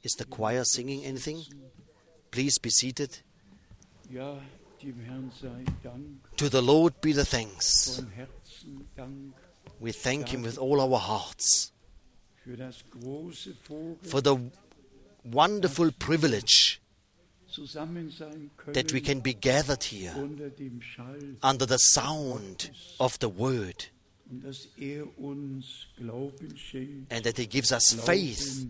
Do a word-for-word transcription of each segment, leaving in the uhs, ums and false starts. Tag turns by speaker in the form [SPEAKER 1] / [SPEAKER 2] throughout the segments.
[SPEAKER 1] Is the choir singing anything? Please be seated. To the Lord be the thanks. We thank Him with all our hearts for the wonderful privilege that we can be gathered here under the sound of the Word, and that He gives us faith,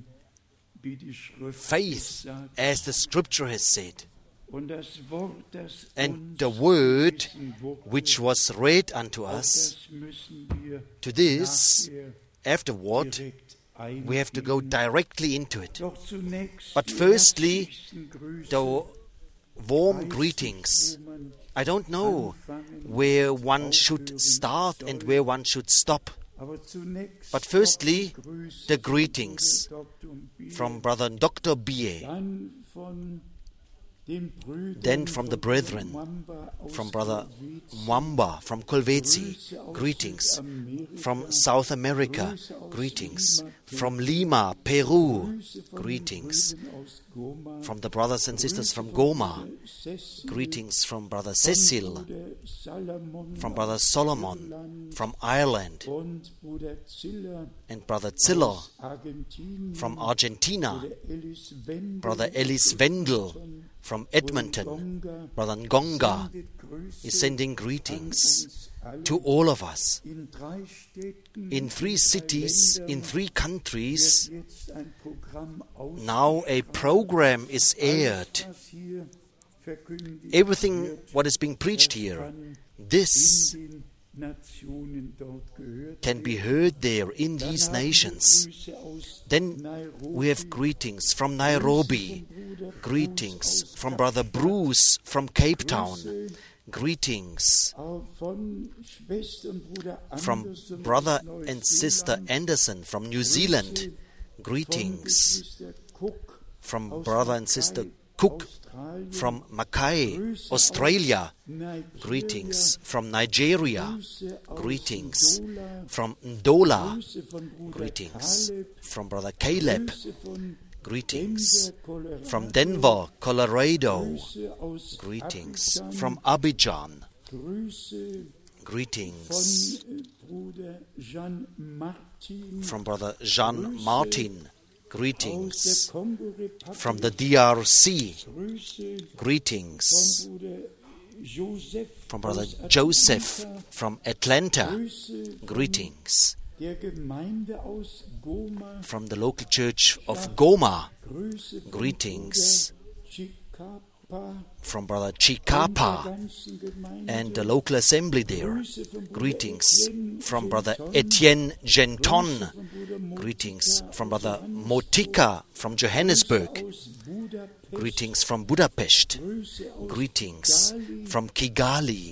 [SPEAKER 1] faith as the Scripture has said. And the Word which was read unto us, to this, afterward, we have to go directly into it. But firstly, the warm greetings. I don't know where one should start and where one should stop. But firstly, the greetings from Brother Doctor Bie, then from the brethren, from Brother Mwamba, from Kolwezi, greetings. From South America, greetings. From Lima, Peru, greetings. From the brothers and sisters from Goma, greetings from Brother Cecil, from Brother Solomon, from Ireland, and Brother Ziller from Argentina, Brother Ellis Wendel from Edmonton, Brother Ngonga is sending greetings to all of us. In three cities, in three countries, now a program is aired. Everything what is being preached here, this can be heard there in these nations. Then we have greetings from Nairobi, greetings from Brother Bruce from Cape Town, greetings from Brother and Sister Anderson from New Zealand, greetings from Brother and Sister Cook from Mackay, Australia, greetings from Nigeria, greetings from Ndola, greetings from Brother Caleb, greetings from Denver, Colorado, greetings from Abidjan, greetings from Brother Jean Martin, greetings from the D R C, greetings from Brother Joseph from Atlanta, greetings from the local church of Goma, greetings from Brother Chikapa and the local assembly there, greetings from Brother Etienne Genton, greetings from Brother Motika from Johannesburg, greetings from Budapest, greetings from Kigali,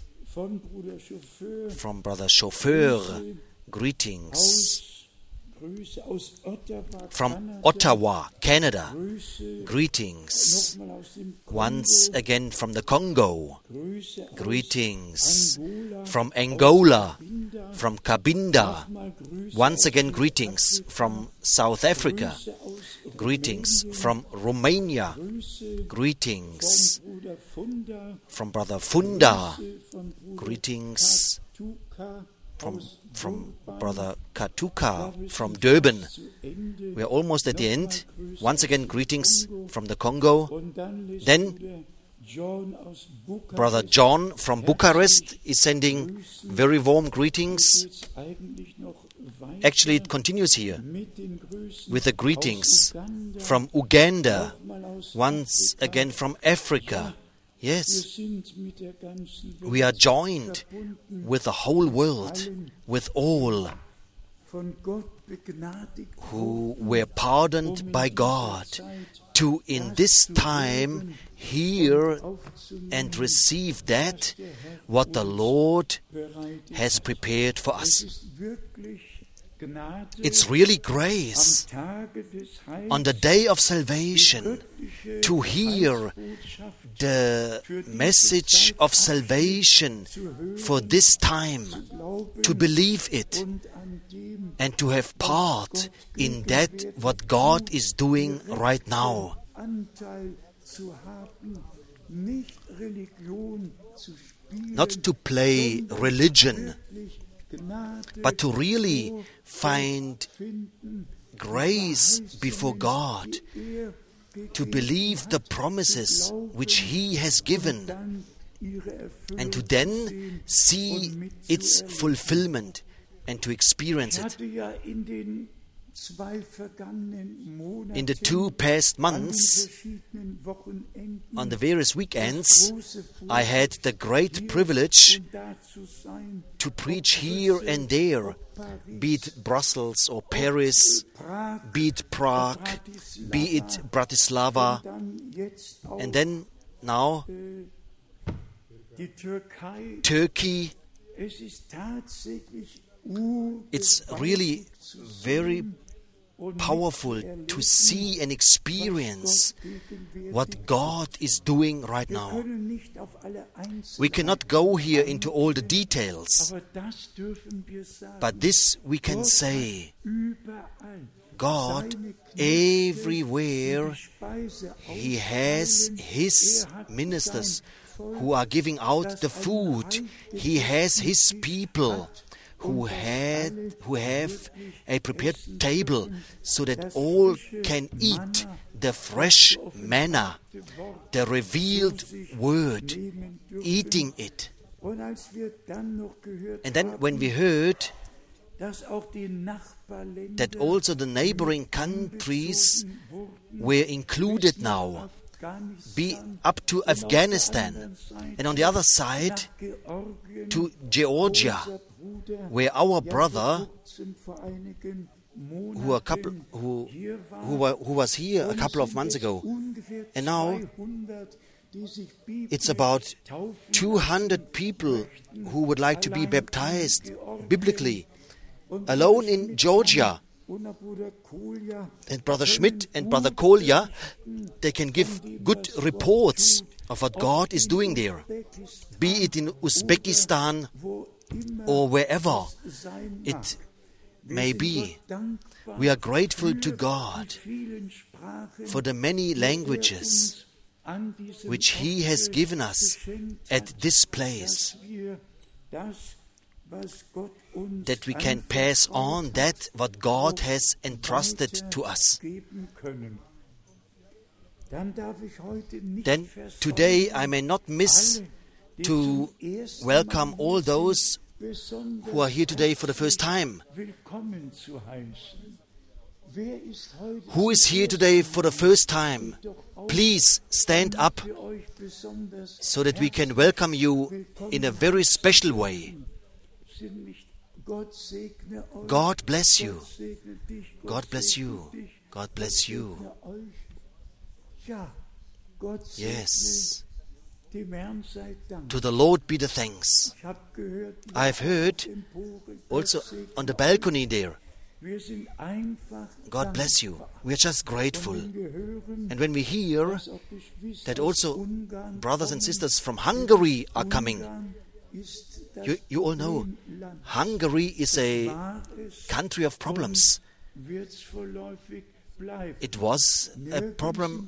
[SPEAKER 1] from Brother Chauffeur, greetings from Ottawa, Canada, greetings once again from the Congo, greetings from Angola, from Cabinda, once again greetings from South Africa, greetings from Romania, greetings from Brother Funda, greetings from from Brother Katuka from Durban. We are almost at the end. Once again, greetings from the Congo. Then Brother John from Bucharest is sending very warm greetings. Actually, it continues here with the greetings from Uganda, once again from Africa. Yes, we are joined with the whole world, with all who were pardoned by God to in this time hear and receive that what the Lord has prepared for us. It's really grace on the day of salvation to hear the message of salvation for this time, to believe it, and to have part in that what God is doing right now. Not to play religion, but to really find grace before God, to believe the promises which He has given, and to then see its fulfillment and to experience it. In the two past months, on the various weekends, I had the great privilege to preach here and there, be it Brussels or Paris, be it Prague, be it Bratislava, and then now Turkey. It's really very powerful to see and experience what God is doing right now. We cannot go here into all the details, but this we can say: God, everywhere, He has His ministers who are giving out the food. He has His people who had who have a prepared table so that all can eat the fresh manna, the revealed word, eating it. And then when we heard that also the neighboring countries were included now, be up to Afghanistan, and on the other side to Georgia, where our brother, who a couple who who, were, who was here a couple of months ago, and now it's about two hundred people who would like to be baptized biblically, alone in Georgia. And Brother Schmidt and Brother Kolja, they can give good reports of what God is doing there, be it in Uzbekistan or wherever it may be. We are grateful to God for the many languages which He has given us at this place, that we can pass on that what God has entrusted to us. Then today I may not miss to welcome all those who are here today for the first time. Who is here today for the first time? Please stand up so that we can welcome you in a very special way. God bless you. God bless you. God bless you. Yes. To the Lord be the thanks. I have heard also on the balcony there. God bless you. We are just grateful. And when we hear that also brothers and sisters from Hungary are coming, you, you all know Hungary is a country of problems. It was a problem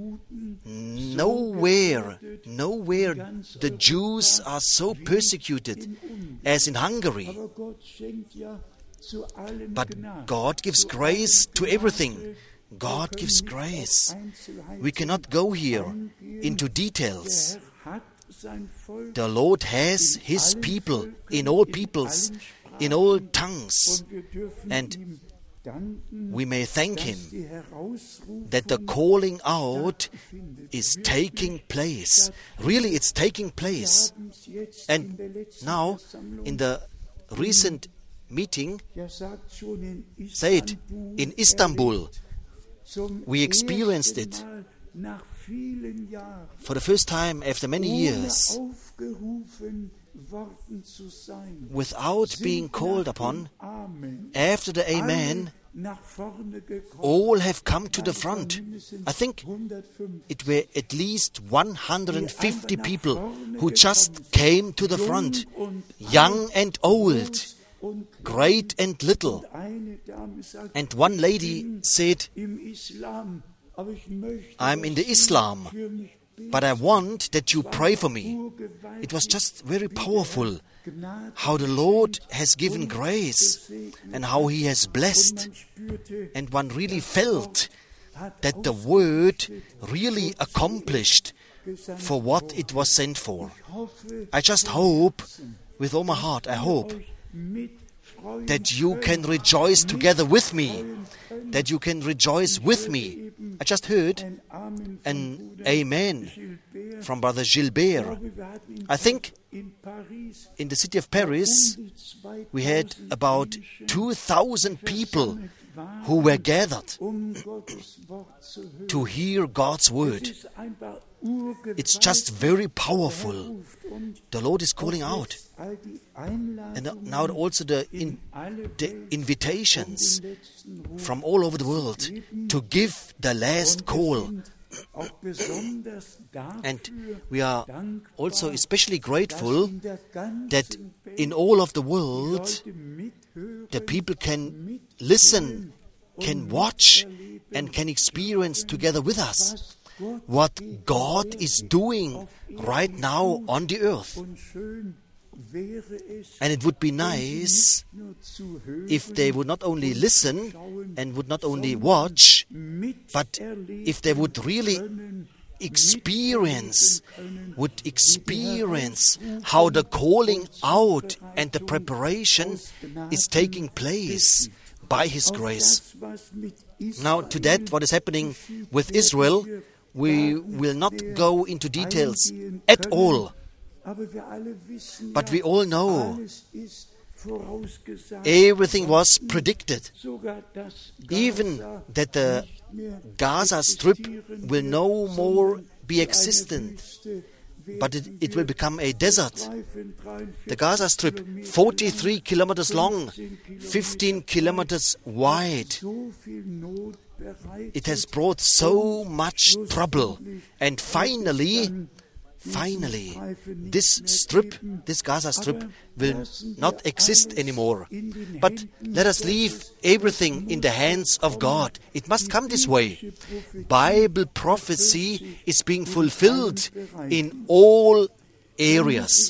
[SPEAKER 1] nowhere, nowhere the Jews are so persecuted as in Hungary. But God gives grace to everything. God gives grace. We cannot go here into details. The Lord has His people in all peoples, in all tongues, and we may thank Him that the calling out is taking place. Really, it's taking place. And now, in the recent meeting, say it, in Istanbul, we experienced it for the first time after many years, without being called upon. After the Amen, all have come to the front. I think it were at least one hundred fifty people who just came to the front, young and old, great and little. And one lady said, I'm in the Islam, but I want that you pray for me. It was just very powerful how the Lord has given grace and how He has blessed. And one really felt that the word really accomplished for what it was sent for. I just hope, with all my heart, I hope that you can rejoice together with me, that you can rejoice with me. I just heard an amen from Brother Gilbert. I think in the city of Paris we had about two thousand people who were gathered to hear God's word. It's just very powerful. The Lord is calling out. And now also the, in, the invitations from all over the world to give the last call. And we are also especially grateful that in all of the world the people can listen, can watch, and can experience together with us what God is doing right now on the earth. And it would be nice if they would not only listen and would not only watch, but if they would really experience, would experience how the calling out and the preparation is taking place by His grace. Now, to that, what is happening with Israel, we will not go into details at all. But we all know everything was predicted. Even that the Gaza Strip will no more be existent, but it, it will become a desert. The Gaza Strip, forty-three kilometers long, fifteen kilometers wide. It has brought so much trouble. And finally, finally, this strip, this Gaza Strip, will not exist anymore. But let us leave everything in the hands of God. It must come this way. Bible prophecy is being fulfilled in all areas.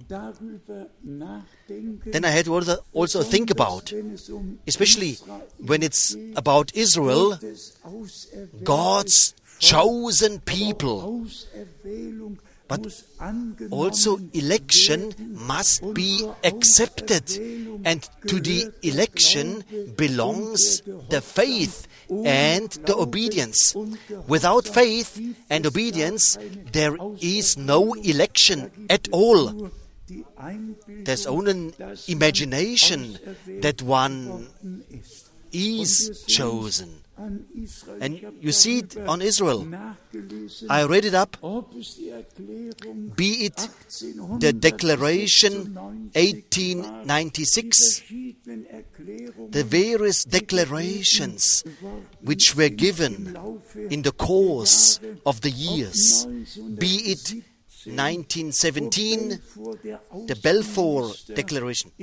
[SPEAKER 1] Then I had to also think about, especially when it's about Israel, God's chosen people. But also election must be accepted, and to the election belongs the faith and the obedience. Without faith and obedience, there is no election at all. There's only an imagination that one is chosen. And you see it on Israel. I read it up. Be it the Declaration eighteen ninety-six, the various declarations which were given in the course of the years, be it nineteen seventeen, the Balfour Declaration.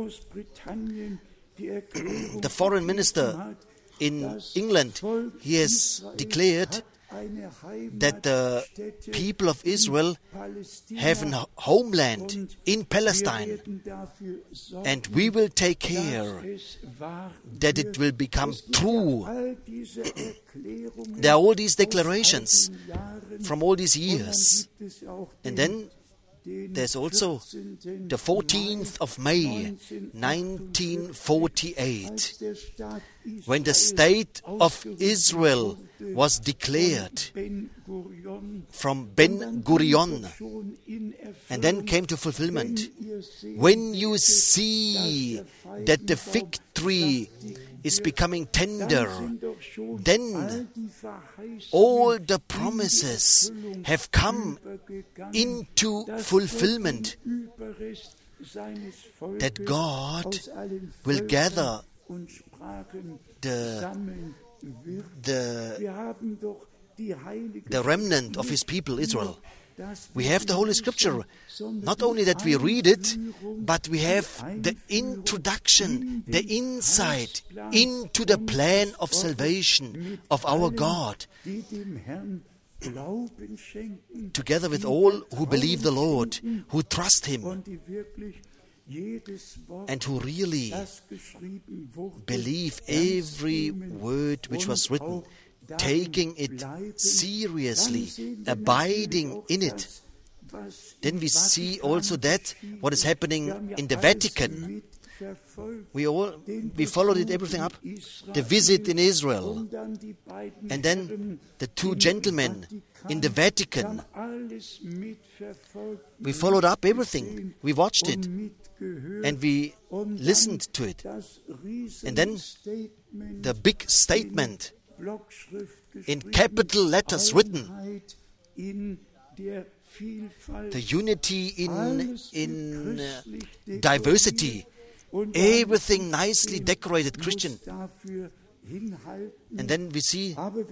[SPEAKER 1] The foreign minister in England, he has declared that the people of Israel have a homeland in Palestine, and we will take care that it will become true. There are all these declarations from all these years. And then there's also the fourteenth of May, nineteen forty-eight, when the state of Israel was declared from Ben Gurion, and then came to fulfillment. When you see that the fig tree is becoming tender, then all the promises have come into fulfillment, that God will gather the, the, the remnant of His people, Israel. We have the Holy Scripture. Not only that we read it, but we have the introduction, the insight into the plan of salvation of our God, together with all who believe the Lord, who trust Him, and who really believe every word which was written, taking it seriously, abiding in it. Then we see also that what is happening in the Vatican. We all we followed it everything up. The visit in Israel, and then the two gentlemen in the Vatican. We followed up everything. We watched it, and we listened to it. And then the big statement in capital letters written, the unity in in uh, diversity, everything nicely decorated Christian. And then we see,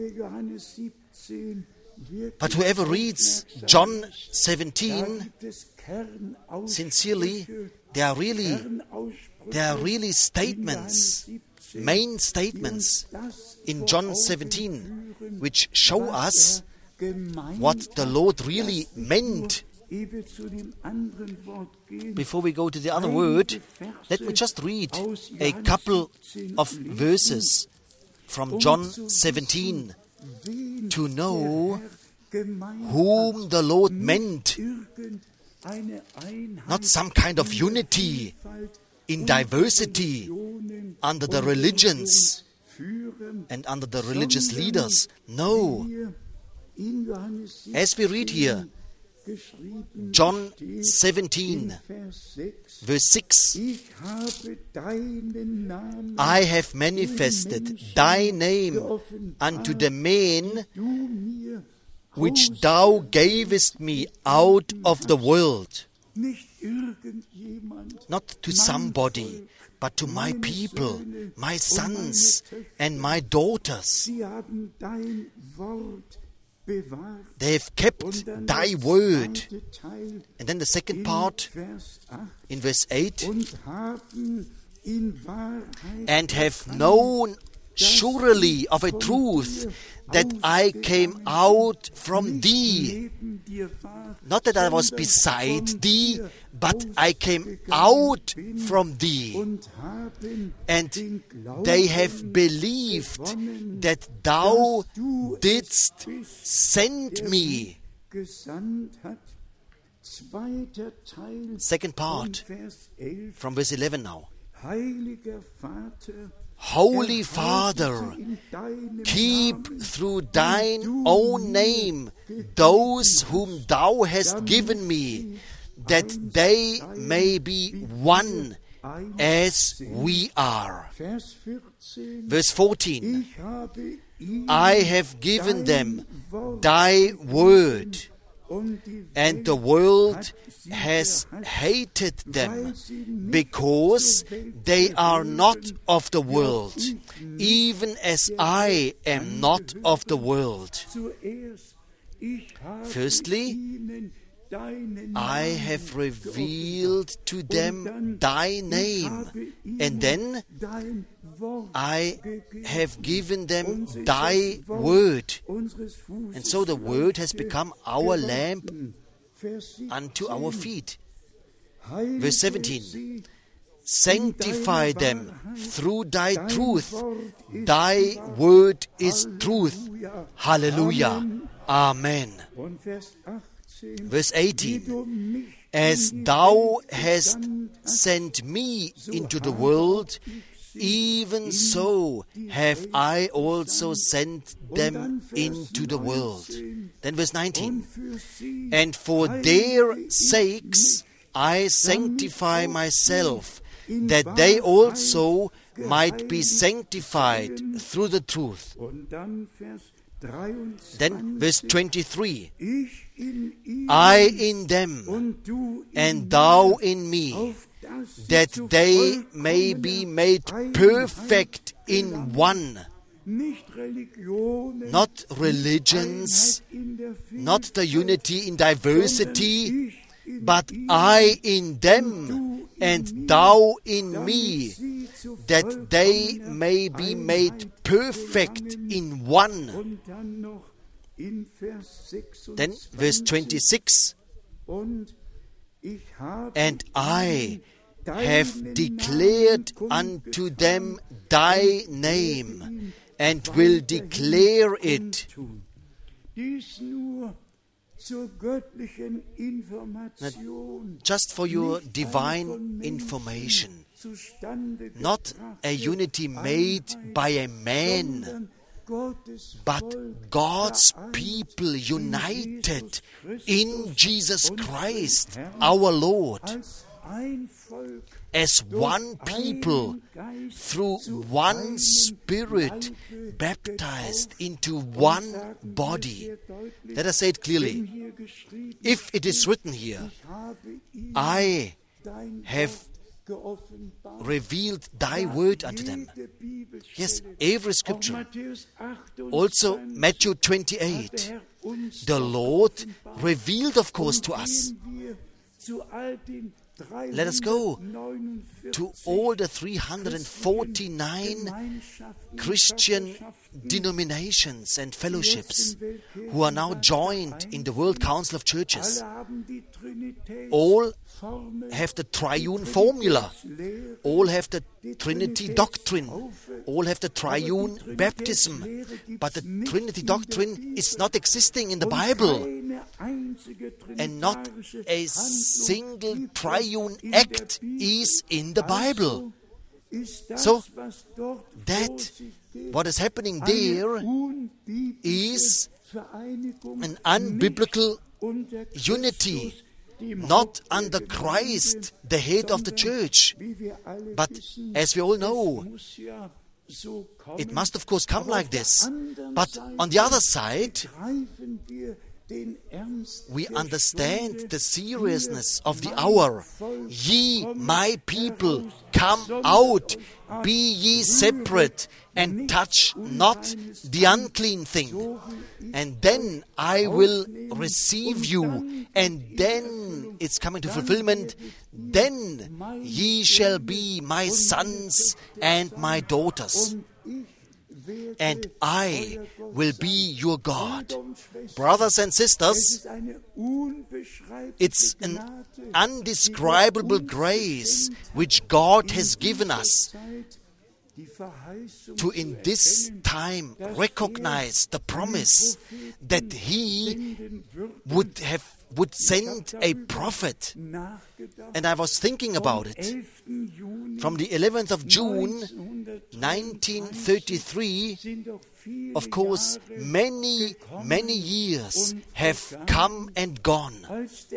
[SPEAKER 1] but whoever reads John seventeen sincerely, there are really there are really statements, main statements in John seventeen, which show us what the Lord really meant. Before we go to the other word, let me just read a couple of verses from John seventeen to know whom the Lord meant. Not some kind of unity in diversity under the religions and under the religious leaders. No. As we read here, John seventeen, verse six, I have manifested thy name unto the men which thou gavest me out of the world. Not to somebody, but to my people, my sons and my daughters. They have kept thy word. And then the second part, in verse eight, and have known surely of a truth that I came out from thee. Not that I was beside thee, but I came out from thee. And they have believed that thou didst send me. Second part, from verse eleven now. Holy Father, keep through thine own name those whom thou hast given me, that they may be one as we are. Verse fourteen, I have given them thy word, and the world has hated them, because they are not of the world, even as I am not of the world. Firstly, I have revealed to them thy name, and then I have given them thy word. And so the word has become our lamp unto our feet. Verse seventeen, sanctify them through thy truth. Thy word is truth. Hallelujah. Amen. Verse eighteen, as thou hast sent me into the world, even so have I also sent them into the world. Then verse nineteen, and for their sakes I sanctify myself, that they also might be sanctified through the truth. Then verse twenty-three, I in them, and thou in me, that they may be made perfect in one. Not religions not the unity in diversity, but I in them, and thou in me, that they may be made perfect in one. Then verse twenty-six, and I have declared unto them thy name, and will declare it. Just for your divine information, not a unity made by a man, but God's people united in Jesus Christ, our Lord, as one people, through one Spirit, baptized into one body. Let us say it clearly. If it is written here, I have revealed thy word unto them. Yes, every scripture. Also Matthew twenty-eight. The Lord revealed, of course, to us. Let us go to all the three hundred forty-nine Christian denominations and fellowships who are now joined in the World Council of Churches. All have the triune formula. All have the Trinity doctrine. All have the triune baptism. But the Trinity doctrine is not existing in the Bible. And not a single triune act is in the Bible. So, that what is happening there is an unbiblical unity, not under Christ, the head of the church. But as we all know, it must of course come like this. But on the other side, we understand the seriousness of the hour. Ye, my people, come out, be ye separate, and touch not the unclean thing. And then I will receive you. And then it's coming to fulfillment. Then ye shall be my sons and my daughters. And I will be your God. Brothers and sisters, it's an undescribable grace which God has given us to in this time recognize the promise that He would have would send a prophet. And I was thinking about it. From the eleventh of June nineteen thirty-three, of course, many, many years have come and gone.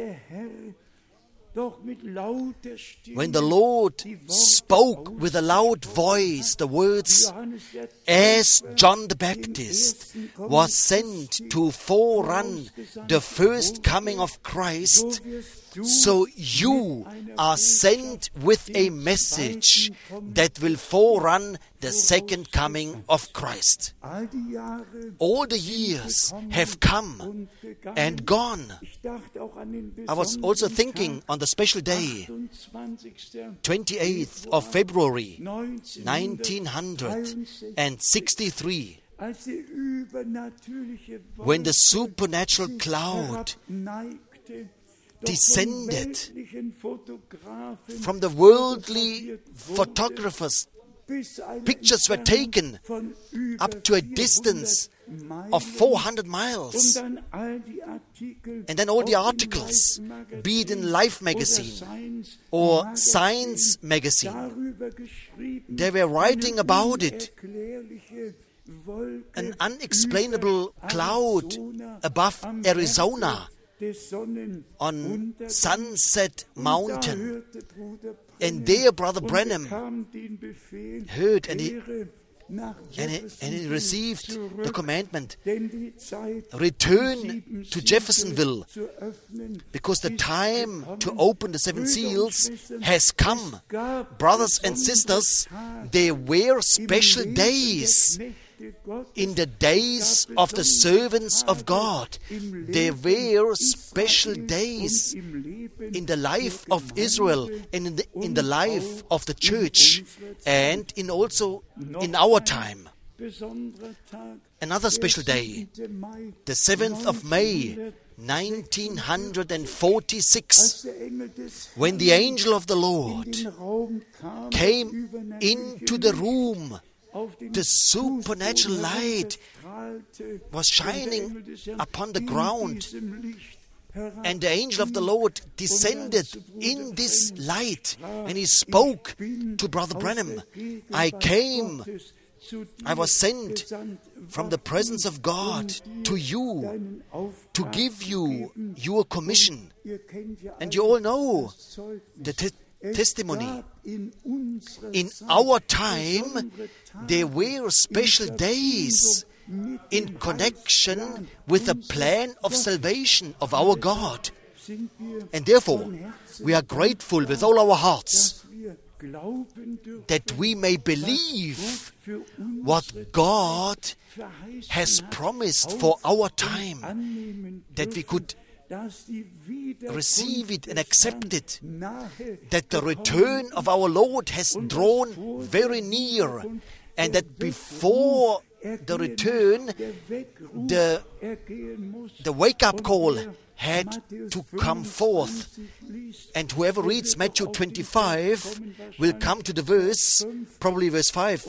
[SPEAKER 1] When the Lord spoke with a loud voice the words, as John the Baptist was sent to forerun the first coming of Christ, so you are sent with a message that will forerun the second coming of Christ. All the years have come and gone. I was also thinking on the special day, twenty-eighth of February, nineteen sixty-three, when the supernatural cloud descended from the worldly photographers. Pictures were taken up to a distance of four hundred miles. And then all the articles, be it in Life magazine or Science magazine, they were writing about it. An unexplainable cloud above Arizona on Sunset Mountain. And there Brother Branham heard and he, and he, and he received the commandment, return to Jeffersonville, because the time to open the seven seals has come. Brothers and sisters, there were special days in the days of the servants of God, there were special days in the life of Israel and in the, in the life of the church, and in also in our time. Another special day, the seventh of May, nineteen forty-six, when the angel of the Lord came into the room. The supernatural light was shining upon the ground, and the angel of the Lord descended in this light, and he spoke to Brother Branham. I came, I was sent from the presence of God to you to give you your commission. And you all know the te- testimony. In our time, there were special days in connection with the plan of salvation of our God. And therefore, we are grateful with all our hearts that we may believe what God has promised for our time, that we could receive it and accept it, that the return of our Lord has drawn very near, and that before the return, the, the wake-up call had to come forth. And whoever reads Matthew twenty-five will come to the verse, probably verse five.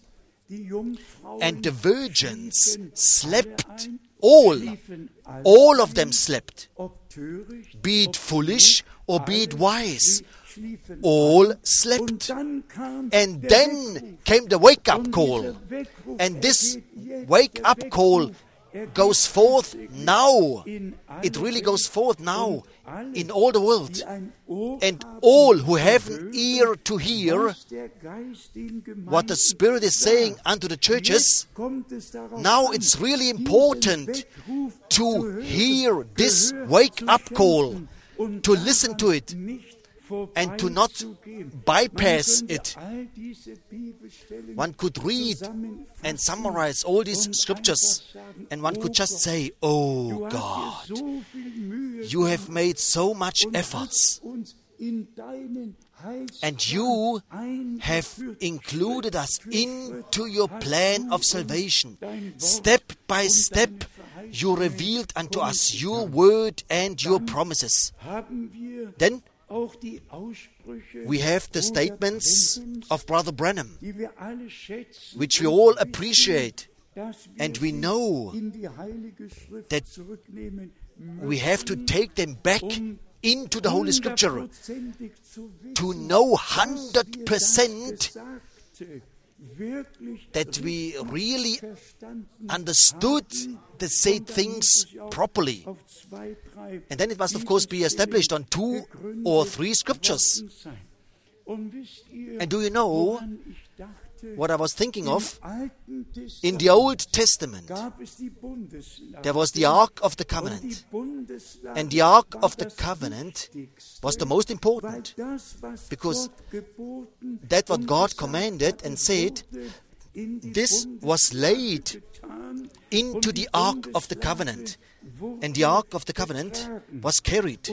[SPEAKER 1] And the virgins slept all. All of them slept. Be it foolish or be it wise. All slept. And then came the wake-up call. And this wake-up call goes forth now. It really goes forth now in all the world. And all who have an ear to hear what the Spirit is saying unto the churches, now it's really important to hear this wake-up call, to listen to it, and to not bypass it. One could read and summarize all these scriptures, and one could just say, "Oh God, you have made so much efforts, and you have included us into your plan of salvation. Step by step, you revealed unto us your word and your promises." Then we have the statements of Brother Branham, which we all appreciate, and we know that we have to take them back into the Holy Scripture to know one hundred percent that we really understood the said things properly. And then it must, of course, be established on two or three scriptures. And do you know what I was thinking of? In the Old Testament, there was the Ark of the Covenant. And the Ark of the Covenant was the most important, because that what God commanded and said, this was laid into the Ark of the Covenant. And the Ark of the Covenant was carried.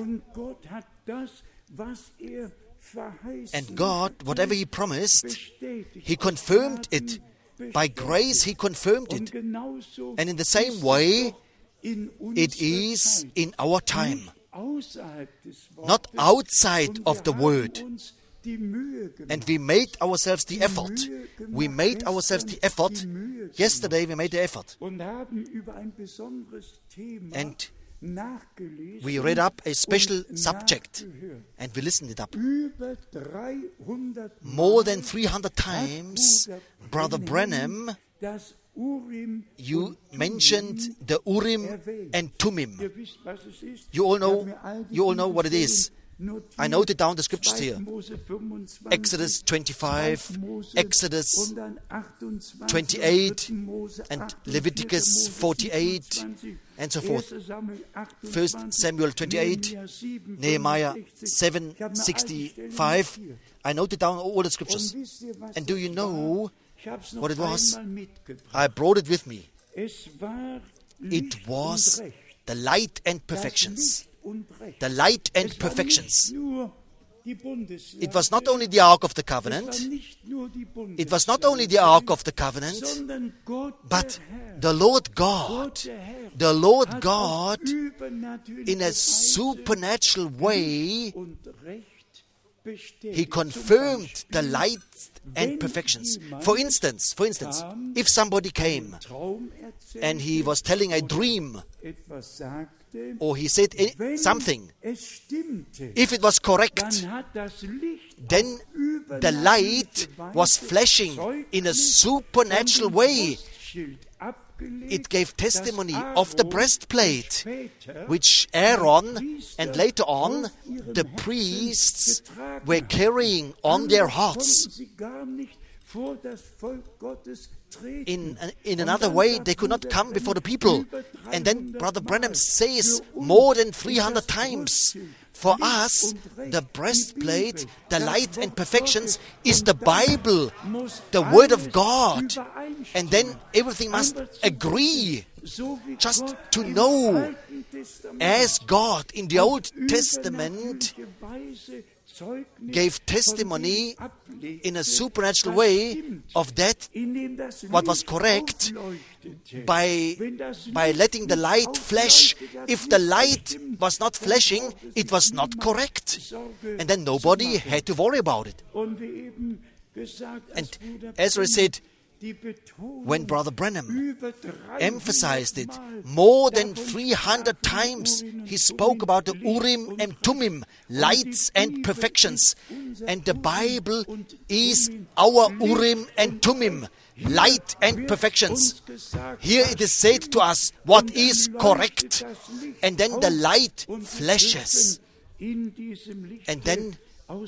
[SPEAKER 1] And God, whatever He promised, He confirmed it. By grace, He confirmed it. And in the same way, it is in our time. Not outside of the Word. And we made ourselves the effort. We made ourselves the effort. Yesterday we made the effort. And we read up a special subject, and we listened it up. More than three hundred times, Brother Branham, you mentioned the Urim and Tumim. You all know, you all know what it is. I noted down the scriptures here. Exodus twenty-five, Exodus twenty-eight, and Leviticus forty-eight, and so forth. First Samuel twenty-eight, Nehemiah seven sixty-five. I noted down all the scriptures. And do you know what it was. I brought it with me. It was the light and perfections. The light and perfections. It was not only the Ark of the Covenant, it was not only the Ark of the Covenant, but the Lord God, the Lord God, in a supernatural way, He confirmed the light and perfections. For instance, for instance, if somebody came and he was telling a dream, or he said something, if it was correct, then the light was flashing in a supernatural way. It gave testimony of the breastplate, which Aaron and later on the priests were carrying on their hearts. In, in another way, they could not come before the people. And then Brother Branham says more than three hundred times, for us, the breastplate, the light and perfections is the Bible, the Word of God. And then everything must agree, just to know, as God in the Old Testament gave testimony in a supernatural way of that, what was correct, by, by letting the light flash. If the light was not flashing, it was not correct. And then nobody had to worry about it. And Ezra said, when Brother Branham emphasized it more than three hundred times, he spoke about the Urim and Tumim, lights and perfections. And the Bible is our Urim and Tumim, light and perfections. Here it is said to us what is correct. And then the light flashes. And then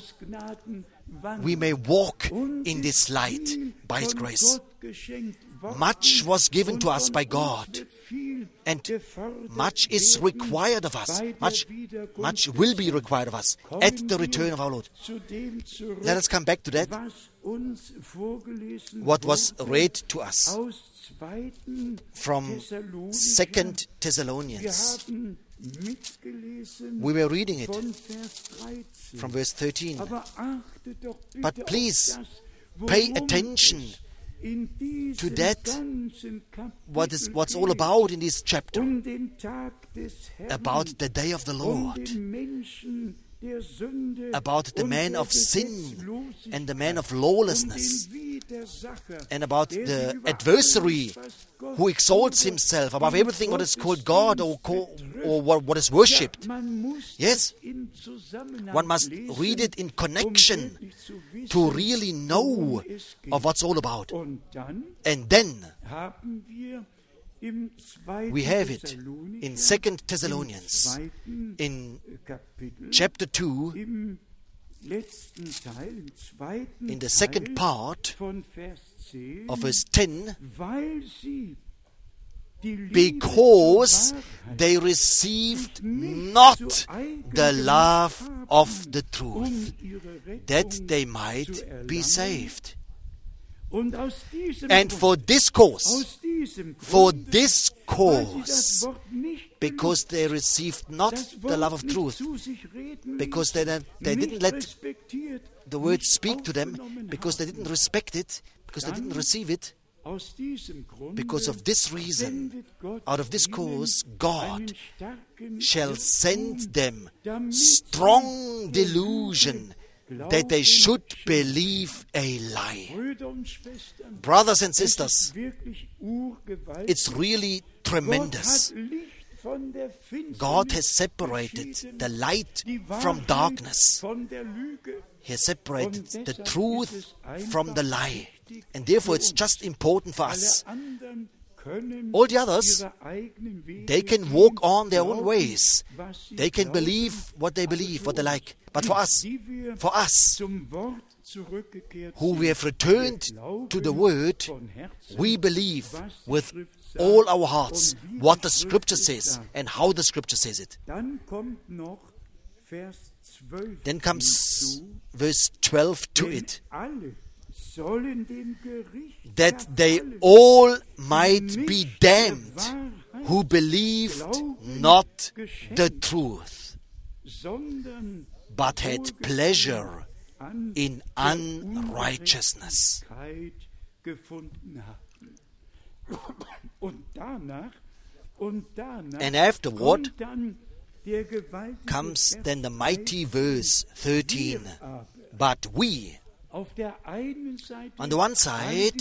[SPEAKER 1] we may walk in this light by His grace. Much was given to us by God, and much is required of us. Much, much will be required of us at the return of our Lord. Let us come back to that. What was read to us from Second Thessalonians. We were reading it from verse thirteen. But please pay attention to that, what is what's all about in this chapter, about the day of the Lord, about the man of sin and the man of lawlessness, and about the adversary who exalts himself above everything what is called God or, call, or what is worshipped. Yes, one must read it in connection to really know of what's all about. And then we have it in Second Thessalonians, in chapter two, in the second part of verse ten, because they received not the love of the truth, that they might be saved. And for this cause, for this cause, because they received not the love of truth, because they, they didn't let the word speak to them, because they didn't respect it, because they didn't receive it, because of this reason, out of this cause, God shall send them strong delusion that they should believe a lie. Brothers and sisters, it's really tremendous. God has separated the light from darkness. He has separated the truth from the lie. And therefore it's just important for us. All the others, they can walk on their own ways. They can believe what they believe, what they like. But for us, for us, who we have returned to the Word, we believe with all our hearts what the Scripture says and how the Scripture says it. Then comes verse twelve to it. that they all might be damned who believed not the truth, but had pleasure in unrighteousness. And afterward comes then the mighty verse thirteen. But we, on the one side,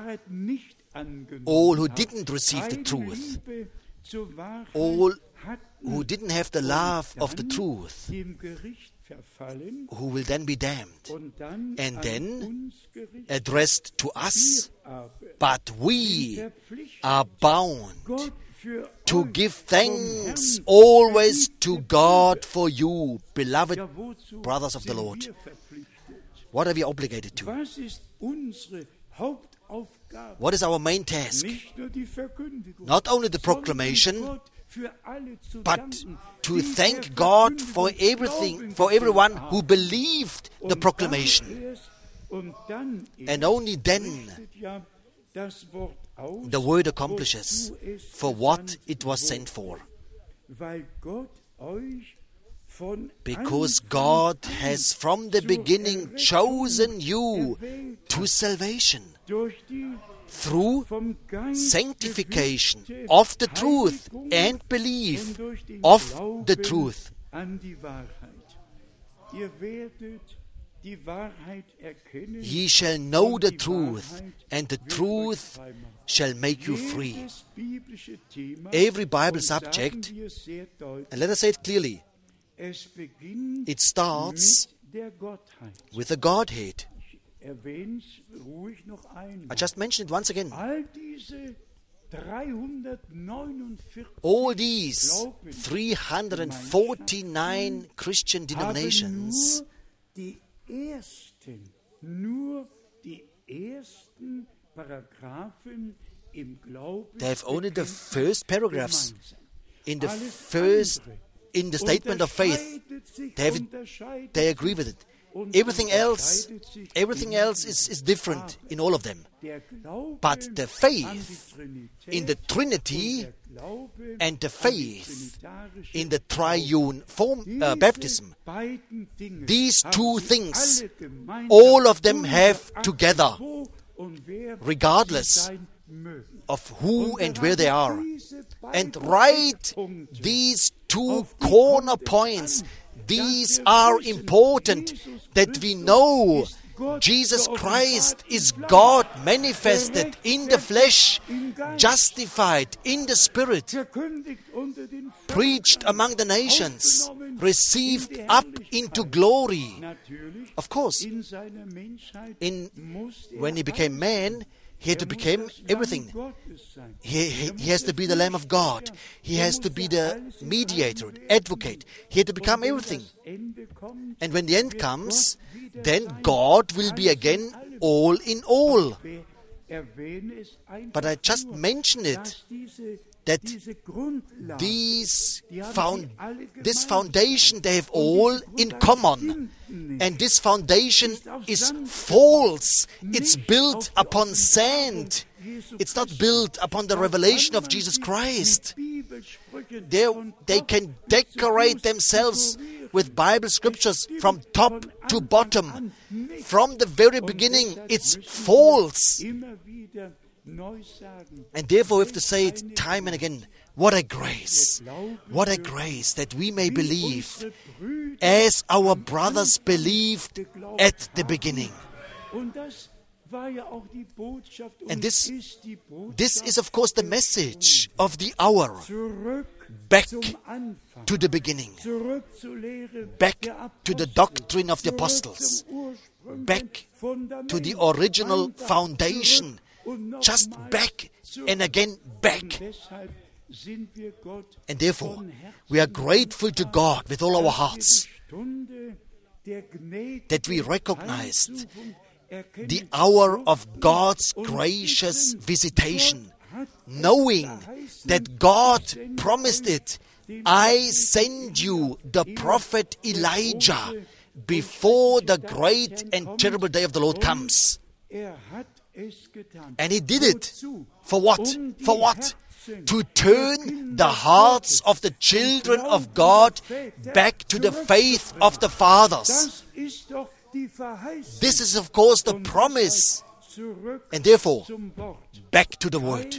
[SPEAKER 1] all who didn't receive the truth, all who didn't have the love of the truth, who will then be damned, and then addressed to us, but we are bound to give thanks always to God for you, beloved brothers of the Lord. What are we obligated to? What is our main task? Not only the proclamation, but to thank God for everything, for everyone who believed the proclamation. And only then the word accomplishes for what it was sent for. Because God has from the beginning chosen you to salvation through sanctification of the truth and belief of the truth. Ye shall know the truth, and the truth shall make you free. Every Bible subject, and let us say it clearly, it starts with the Godhead. I just mentioned it once again. All these three hundred forty-nine Christian denominations they have only the first paragraphs in the first in the statement of faith. They have it, they agree with it. Everything else, everything else is, is different in all of them. But the faith in the Trinity and the faith in the triune form, uh, baptism, these two things, all of them have together, regardless of who and where they are. And right, these two corner points, these are important, that we know Jesus Christ is God manifested in the flesh, justified in the Spirit, preached among the nations, received up into glory. Of course, in, when he became man, he had to become everything. He, he, he has to be the Lamb of God. He has to be the mediator, advocate. He had to become everything. And when the end comes, then God will be again all in all. But I just mentioned it, that these found, this foundation they have all in common. And this foundation is false. It's built upon sand. It's not built upon the revelation of Jesus Christ. They, they can decorate themselves with Bible scriptures from top to bottom. From the very beginning, it's false. And therefore we have to say it time and again. What a grace. What a grace that we may believe as our brothers believed at the beginning. And this, this is of course the message of the hour. Back to the beginning. Back to the doctrine of the apostles. Back to the original foundation. Just back and again back. And therefore, we are grateful to God with all our hearts that we recognized the hour of God's gracious visitation, knowing that God promised it. I send you the prophet Elijah before the great and terrible day of the Lord comes. And he did it. For what? For what? To turn the hearts of the children of God back to the faith of the fathers. This is, of course, the promise. And therefore, back to the Word.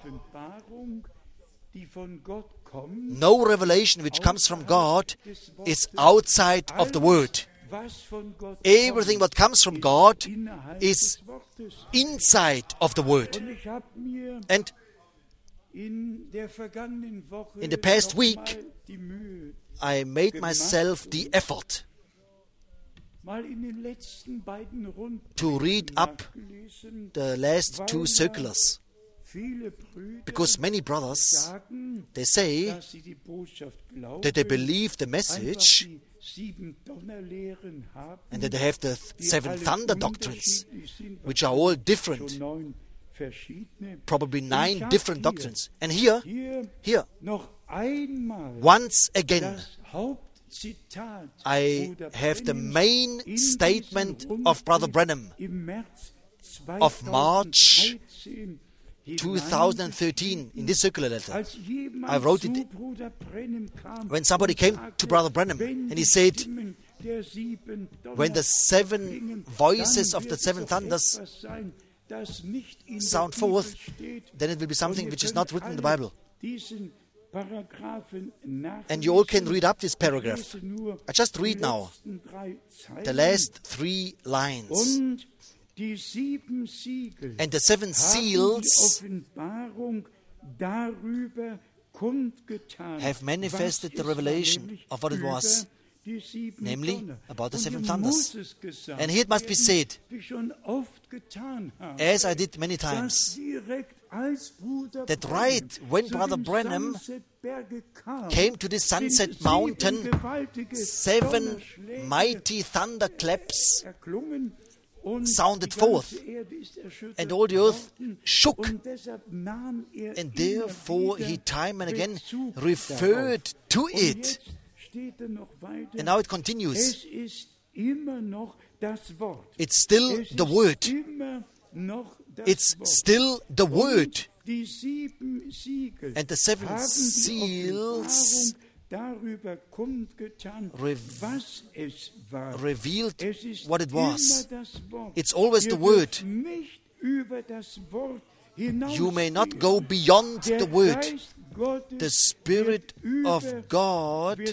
[SPEAKER 1] No revelation which comes from God is outside of the Word. Everything what comes from God is inside of the Word. And in the past week, I made myself the effort to read up the last two circulars, because many brothers, they say that they believe the message and that they have the seven thunder doctrines, which are all different, probably nine different doctrines. And here, here, once again, I have the main statement of Brother Branham of March two thousand thirteen in this circular letter. I wrote it when somebody came to Brother Branham and he said, when the seven voices of the seven thunders sound forth, then it will be something which is not written in the Bible. And you all can read up this paragraph. I just read now the last three lines. And the seven seals have manifested the revelation of what it was, namely about the seven thunders. And here it must be said, as I did many times, that right when Brother Branham came to this Sunset Mountain, seven mighty thunderclaps sounded forth, and all the earth shook. And therefore he time and again referred to it. And now it continues. It's still the Word. It's still the Word. And the seven seals Rev- revealed what it was. It's always the Word. You may not go beyond the Word. The Spirit of God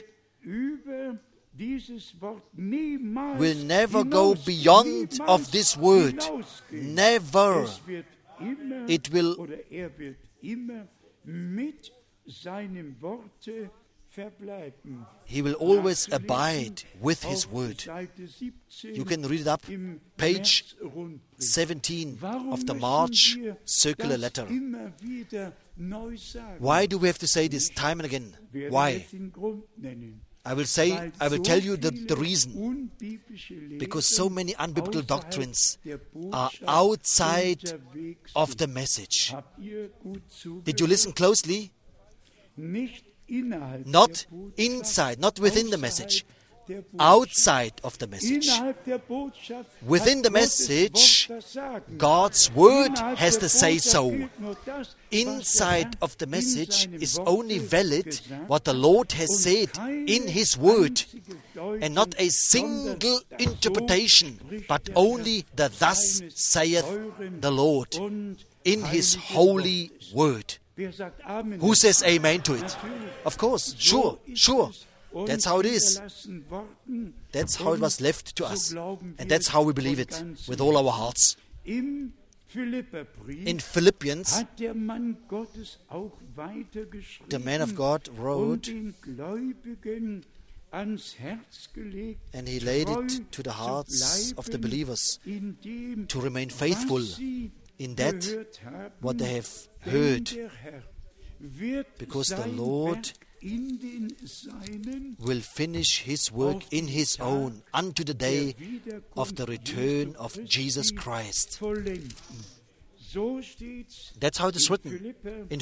[SPEAKER 1] will never go beyond of this Word. Never. It will He will always abide with His Word. You can read it up, page seventeen of the March circular letter. Why do we have to say this time and again? Why? I will say, I will tell you the, the reason. Because so many unbiblical doctrines are outside of the message. Did you listen closely? Not inside, not within the message. Outside of the message. Within the message, God's Word has to say so. Inside of the message is only valid what the Lord has said in His Word, and not a single interpretation, but only the thus saith the Lord in His holy Word. Who says amen to it? Of course, sure, sure. That's how it is. That's how it was left to us. And that's how we believe it with all our hearts. In Philippians, the man of God wrote, and he laid it to the hearts of the believers to remain faithful in that what they have heard, because the Lord will finish His work in His own unto the day of the return of Jesus Christ. That's how it is written in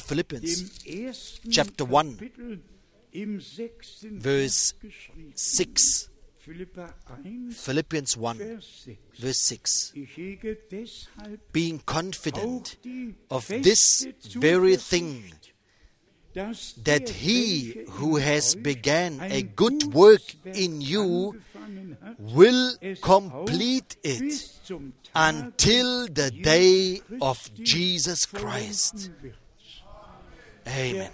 [SPEAKER 1] Philippians chapter one, verse six. Philippians one, verse six. Being confident of this very thing, that he who has began a good work in you will complete it until the day of Jesus Christ. Amen.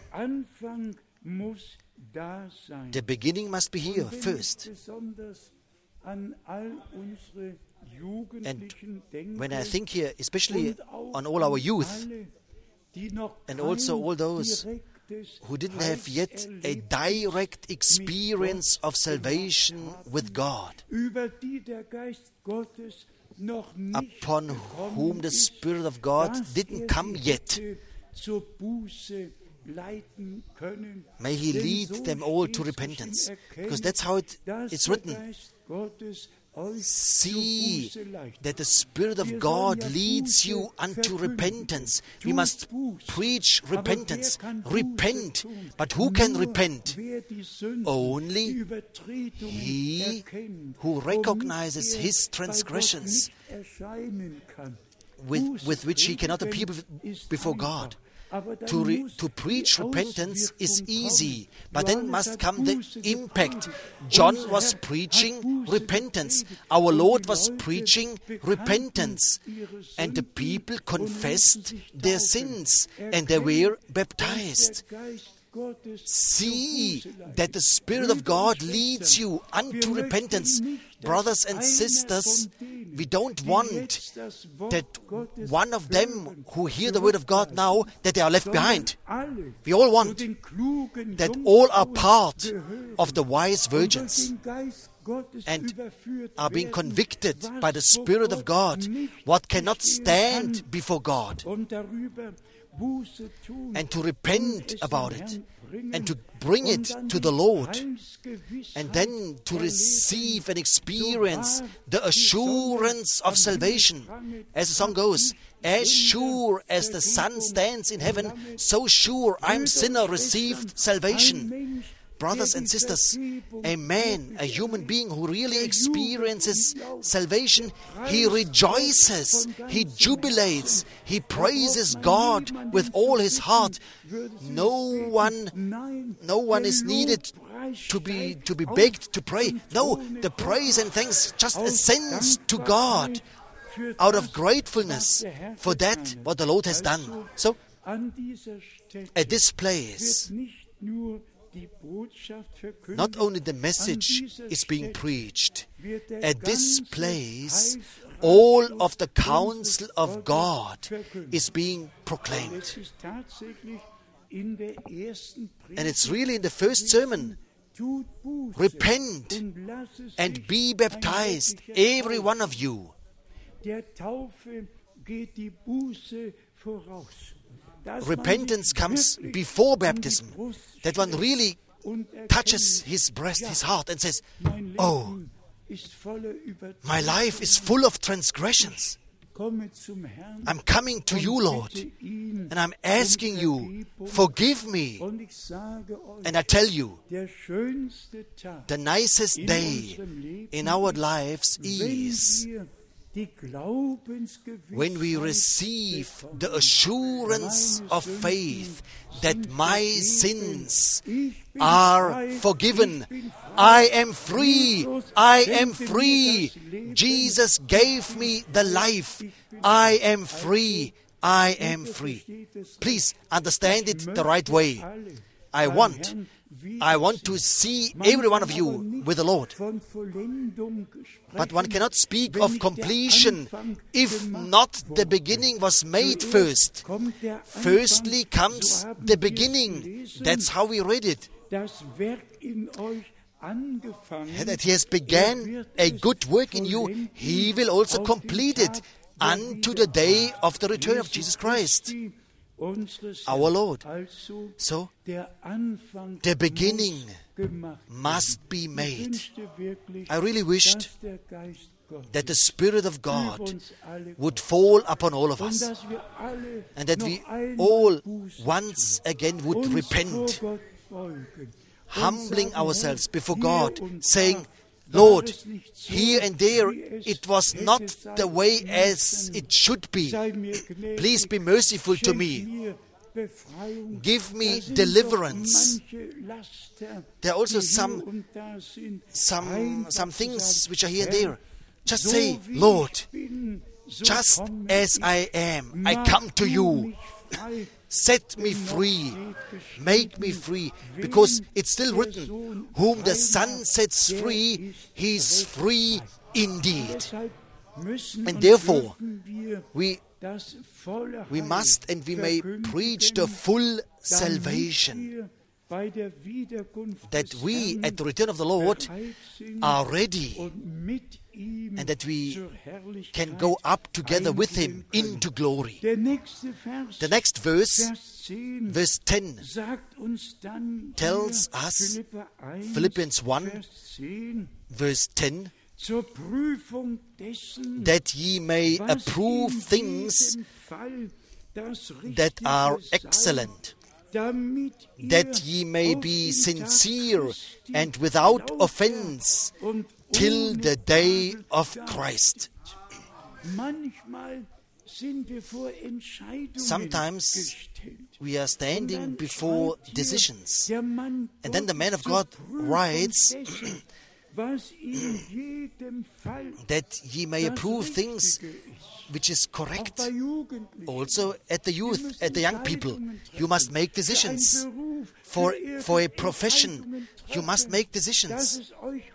[SPEAKER 1] The beginning must be here first. And when I think here, especially on all our youth, and also all those who didn't have yet a direct experience of salvation with God, upon whom the Spirit of God didn't come yet, may He lead them all to repentance. Because that's how it, it's written. See that the Spirit of God leads you unto repentance. We must preach repentance. Repent. But who can repent? Only he who recognizes his transgressions, with, with which he cannot appear before God. To, re, to preach repentance is easy, but then must come the impact. John was preaching repentance. Our Lord was preaching repentance. And the people confessed their sins, and they were baptized. See that the Spirit of God leads you unto repentance. Brothers and sisters, we don't want that one of them who hear the word of God now, that they are left behind. We all want that all are part of the wise virgins and are being convicted by the Spirit of God, what cannot stand before God, and to repent about it, and to bring it to the Lord, and then to receive and experience the assurance of salvation. As the song goes, as sure as the sun stands in heaven, so sure I'm sinner received salvation. Brothers and sisters, a man, a human being who really experiences salvation, he rejoices, he jubilates, he praises God with all his heart. No one, no one is needed to be to be begged to pray. No, the praise and thanks just ascends to God out of gratefulness for that what the Lord has done. So, at this place, not only the message is being preached, at this place, all of the counsel of God is being proclaimed. And it's really in the first sermon. Repent and be baptized, every one of you. Repentance comes before baptism. That one really touches his breast, his heart, and says, oh, my life is full of transgressions. I'm coming to you, Lord, and I'm asking you, forgive me. And I tell you, the nicest day in our lives is when we receive the assurance of faith that my sins are forgiven. I am free. I am free. Jesus gave me the life. I am free. I am free. Please understand it the right way. I want, I want to see every one of you with the Lord. But one cannot speak of completion if not the beginning was made first. Firstly comes the beginning. That's how we read it. That He has began a good work in you, He will also complete it unto the day of the return of Jesus Christ, our Lord. So, the beginning must be made. I really wished that the Spirit of God would fall upon all of us, and that we all once again would repent, humbling ourselves before God, saying, Lord, here and there it was not the way as it should be. Please be merciful to me. Give me deliverance. There are also some, some, some things which are here and there. Just say, Lord, just as I am, I come to you. Set me free. Make me free. Because it's still written, whom the Son sets free, he is free indeed. And therefore, we, we must and we may preach the full salvation, that we, at the return of the Lord, are ready, and that we can go up together with Him into glory. The next verse, verse ten, tells us, Philippians one, verse ten, that ye may approve things that are excellent, that ye may be sincere and without offense till the day of Christ. Sometimes we are standing before decisions, and then the man of God writes that ye may approve things which is correct. Also at the youth, at the young people, you must make decisions. For, for a profession, you must make decisions.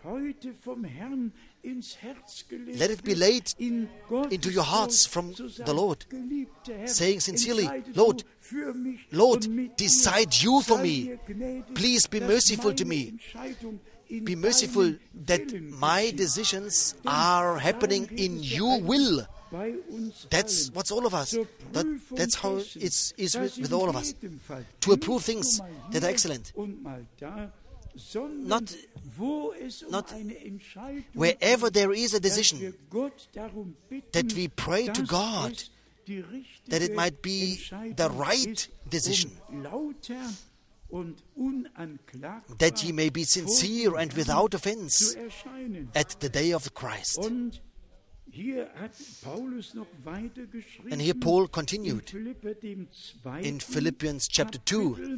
[SPEAKER 1] Let it be laid into your hearts from the Lord, saying sincerely, Lord, Lord, decide you for me. Please be merciful to me. Be merciful that my decisions are happening in your will. That's what's all of us. That, that's how it is with, with all of us. To approve things that are excellent. Not, not wherever there is a decision, that we pray to God that it might be the right decision, that ye may be sincere and without offense at the day of Christ. And here Paul continued in Philippians chapter two,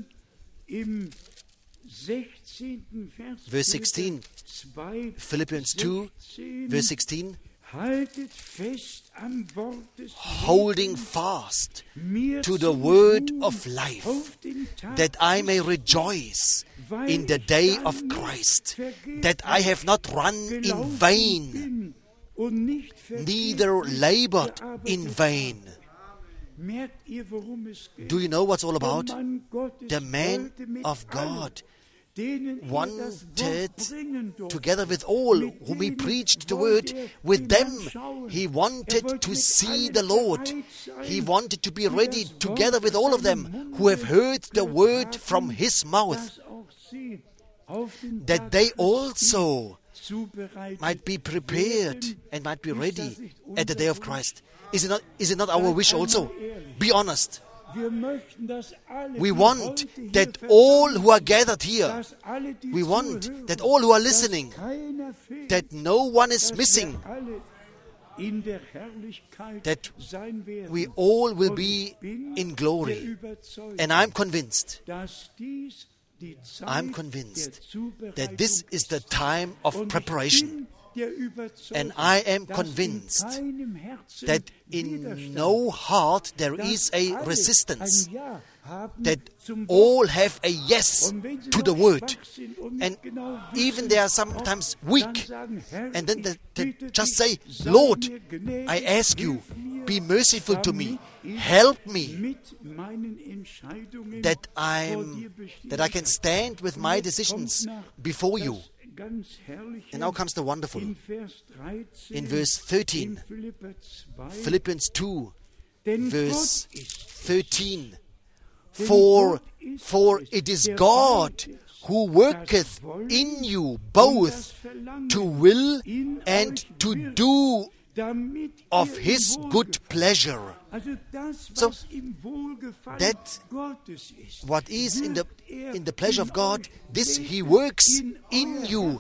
[SPEAKER 1] verse sixteen. Philippians two, verse sixteen. Holding fast to the word of life, that I may rejoice in the day of Christ, that I have not run in vain, neither labored in vain. Do you know what's all about? The man of God wanted, together with all whom he preached the word, with them he wanted to see the Lord. He wanted to be ready together with all of them who have heard the word from his mouth, that they also might be prepared and might be ready at the day of Christ. Is it not, is it not our wish also? Be honest. We want that all who are gathered here, we want that all who are listening, that no one is missing, that we all will be in glory. And I'm convinced, I'm convinced that this is the time of preparation. And I am convinced that in no heart there is a resistance, that all have a yes to the word. And even they are sometimes weak, and then they, they just say, Lord, I ask you, be merciful to me, help me, that, I'm, that I can stand with my decisions before you. And now comes the wonderful. In verse thirteen, Philippians two, verse thirteen. For, for it is God who worketh in you both to will and to do of His good pleasure. So, that what is in the in the pleasure of God, this He works in you,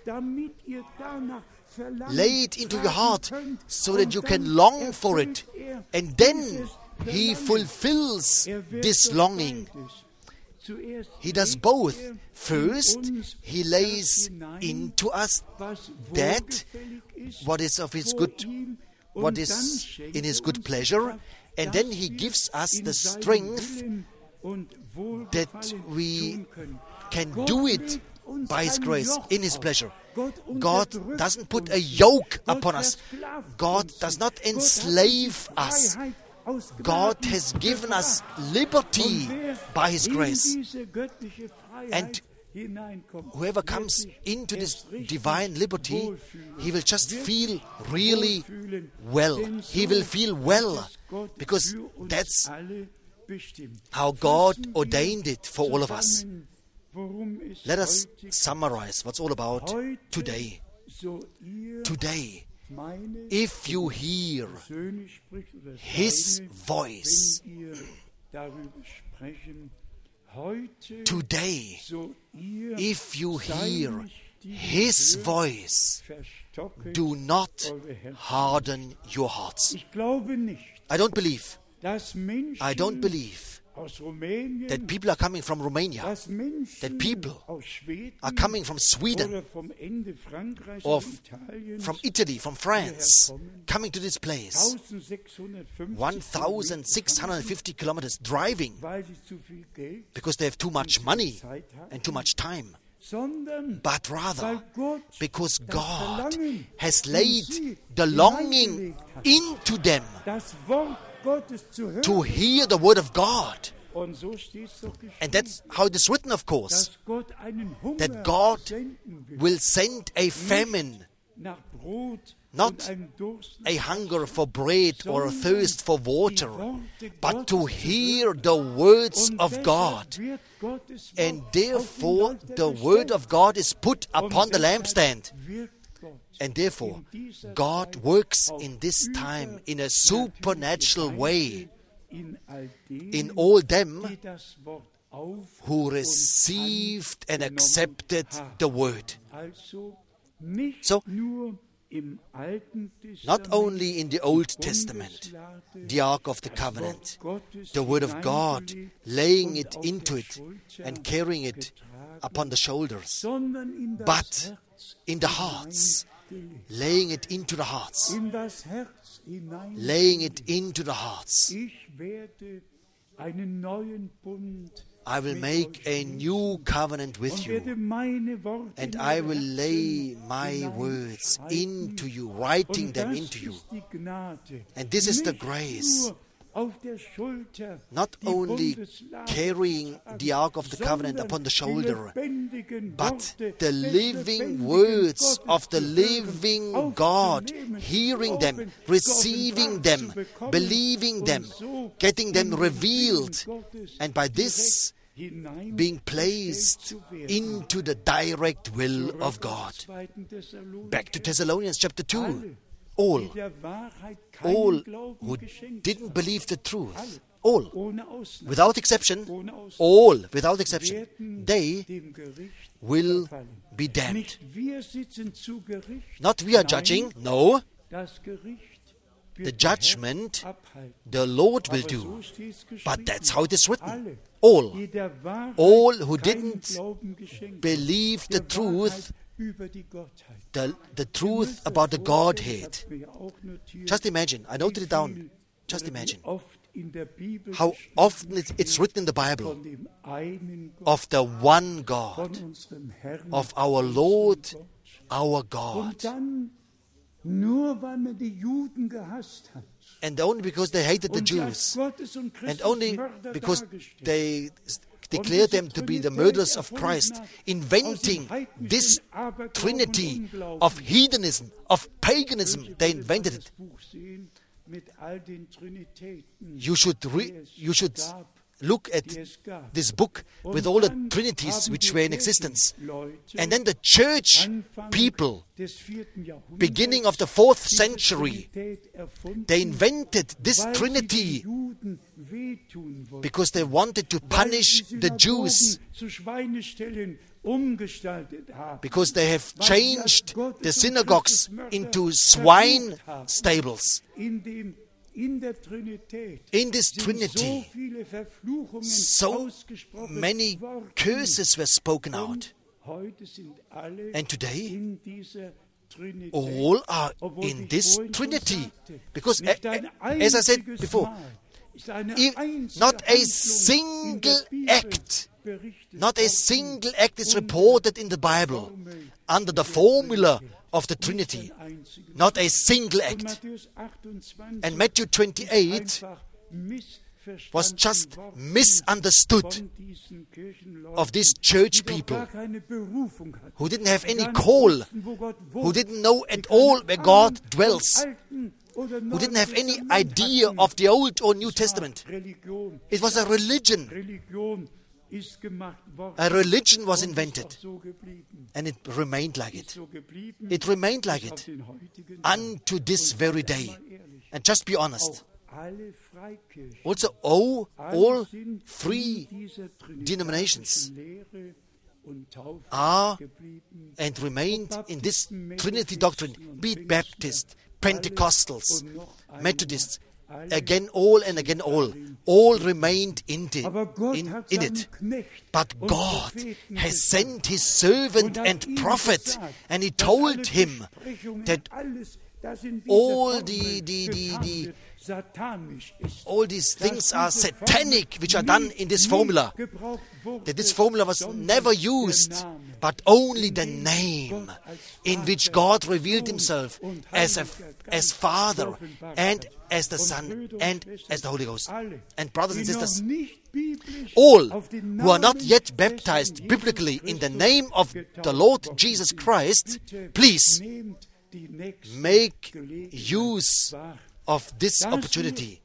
[SPEAKER 1] lay it into your heart so that you can long for it. And then He fulfills this longing. He does both. First, He lays into us that what is of His good, what is in His good pleasure, and then He gives us the strength that we can do it by His grace, in His pleasure. God doesn't put a yoke upon us. God does not enslave us. God has given us liberty by His grace. And whoever comes into this divine liberty, he will just feel really well. He will feel well, because that's how God ordained it for all of us. Let us summarize what's all about today. Today, if you hear His voice, today, if you hear His voice, do not harden your hearts. I don't believe, I don't believe that people are coming from Romania, that people are coming from Sweden, or f- from Italy, from France, coming to this place, one thousand six hundred fifty kilometers driving, because they have too much money and too much time, but rather because God has laid the longing into them to hear the word of God. And that's how it is written, of course, that God will send a famine, not a hunger for bread or a thirst for water, but to hear the words of God. And therefore the word of God is put upon the lampstand. And therefore, God works in this time in a supernatural way in all them who received and accepted the word. So, not only in the Old Testament, the Ark of the Covenant, the Word of God, laying it into it and carrying it upon the shoulders, but in the hearts, laying it into the hearts, laying it into the hearts. I will make a new covenant with you, and I will lay my words into you, writing them into you. And this is the grace. Not only carrying the Ark of the Covenant upon the shoulder, but the living words of the living God, hearing them, receiving them, believing them, getting them revealed, and by this being placed into the direct will of God. Back to Thessalonians chapter two. All, all who didn't believe the truth, all, without exception, all, without exception, they will be damned. Not we are judging, no. The judgment the Lord will do. But that's how it is written. All, all who didn't believe the truth, The, the truth about the Godhead. Just imagine, I noted it down, just imagine how often it's, it's written in the Bible of the one God, of our Lord, our God. And only because they hated the Jews, and only because they declared them to be the murderers of Christ, inventing this trinity of heathenism, of paganism. They invented it. You should, re- you should look at this book with all the trinities which were in existence. And then the church people, beginning of the fourth century, they invented this trinity because they wanted to punish the Jews because they have changed the synagogues into swine stables. In this Trinity, so many curses were spoken out. And today, all are in this Trinity. Because, as I said before, not a single act, not a single act is reported in the Bible under the formula of the Trinity. Not a single act. And Matthew twenty-eight was just misunderstood of these church people who didn't have any call, who didn't know at all where God dwells, who didn't have any idea of the Old or New Testament. It was a religion. A religion was invented, and it remained like it. It remained like it unto this very day. And just be honest. Also, all, all three denominations are and remained in this Trinity doctrine, be it Baptist, Pentecostals, Methodists, again all and again all. All remained in, the, in, in it. But God has sent His servant and prophet, and He told him that all the, the, the, the all these things are satanic, which are done in this formula. That this formula was never used, but only the name in which God revealed Himself as a, as Father and as the Son and as the Holy Ghost. And brothers and sisters, all who are not yet baptized biblically in the name of the Lord Jesus Christ, please make use of this opportunity,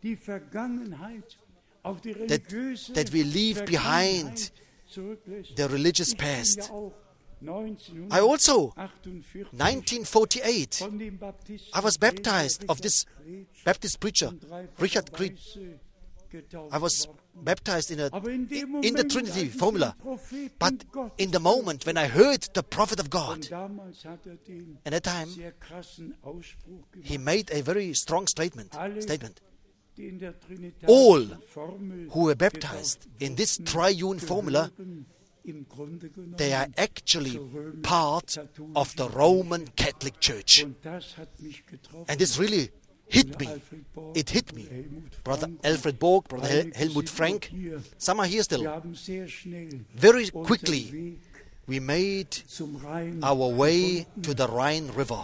[SPEAKER 1] that, that we leave behind the religious past. I also, nineteen forty-eight, I was baptized of this Baptist preacher, Richard Creed. I was baptized in, a, in the Trinity formula. But in the moment when I heard the prophet of God, at that time, he made a very strong statement. statement. All who were baptized in this triune formula, they are actually part of the Roman Catholic Church. And this really hit me. It hit me. Brother Alfred Borg, Brother Hel- Helmut Frank, some are here still. Very quickly, we made our way to the Rhine River.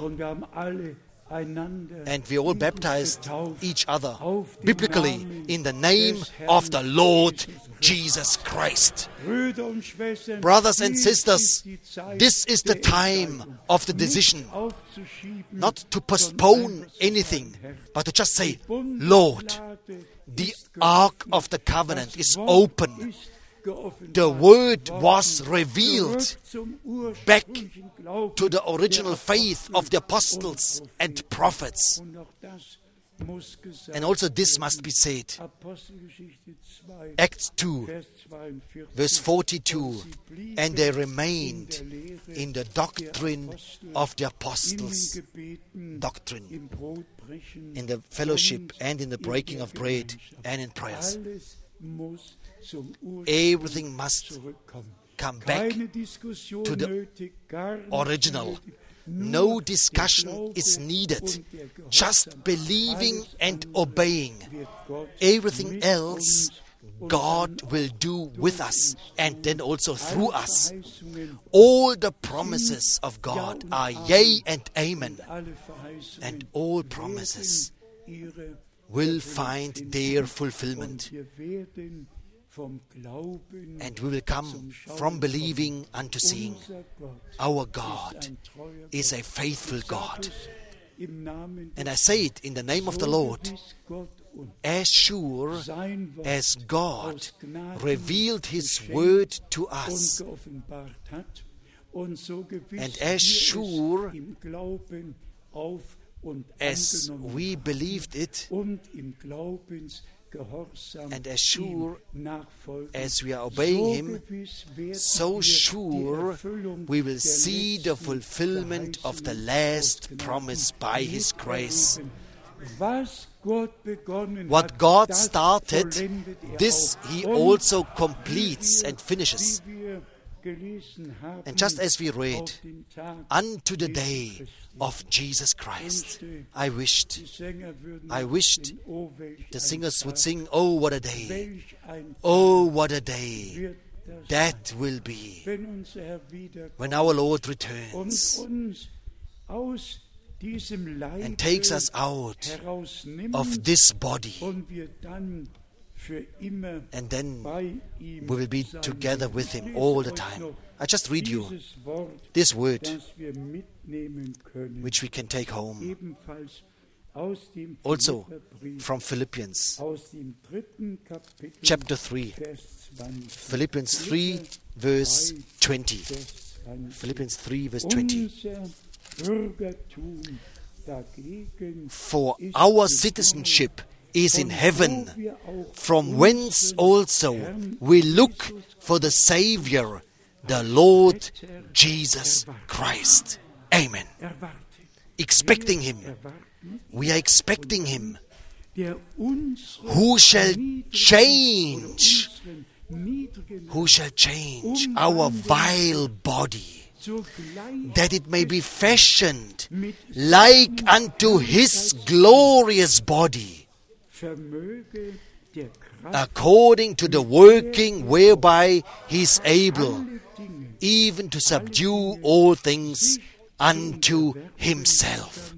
[SPEAKER 1] And we all baptized each other biblically in the name of the Lord Jesus Christ. Brothers and sisters, this is the time of the decision. Not to postpone anything, but to just say, Lord, the Ark of the Covenant is open. The Word was revealed back to the original faith of the apostles and prophets. And also this must be said. Acts two, verse forty-two, and they remained in the doctrine of the apostles' doctrine, in the fellowship and in the breaking of bread and in prayers. Everything must come back to the original. No discussion is needed. Just believing and obeying. Everything else God will do with us and then also through us. All the promises of God are yea and amen. And all promises will find their fulfillment. And we will come from believing unto seeing. Our God is a faithful God. And I say it in the name of the Lord, as sure as God revealed His word to us, and as sure as we believed it, And as sure as we are obeying Him, so sure we will see the fulfillment of the last promise by His grace. What God started, this He also completes and finishes. And just as we read, unto the day of Jesus Christ, I wished, I wished the singers would sing, oh, what a day, oh, what a day that will be when our Lord returns and takes us out of this body, and then we will be together with Him all the time. I just read you this word which we can take home, also from Philippians chapter three, Philippians three verse twenty. Philippians three verse twenty. For our citizenship is in heaven, from whence also we look for the Savior, the Lord Jesus Christ. Amen. Expecting Him. We are expecting Him, who shall change, who shall change our vile body, that it may be fashioned like unto His glorious body, according to the working whereby He is able even to subdue all things unto Himself.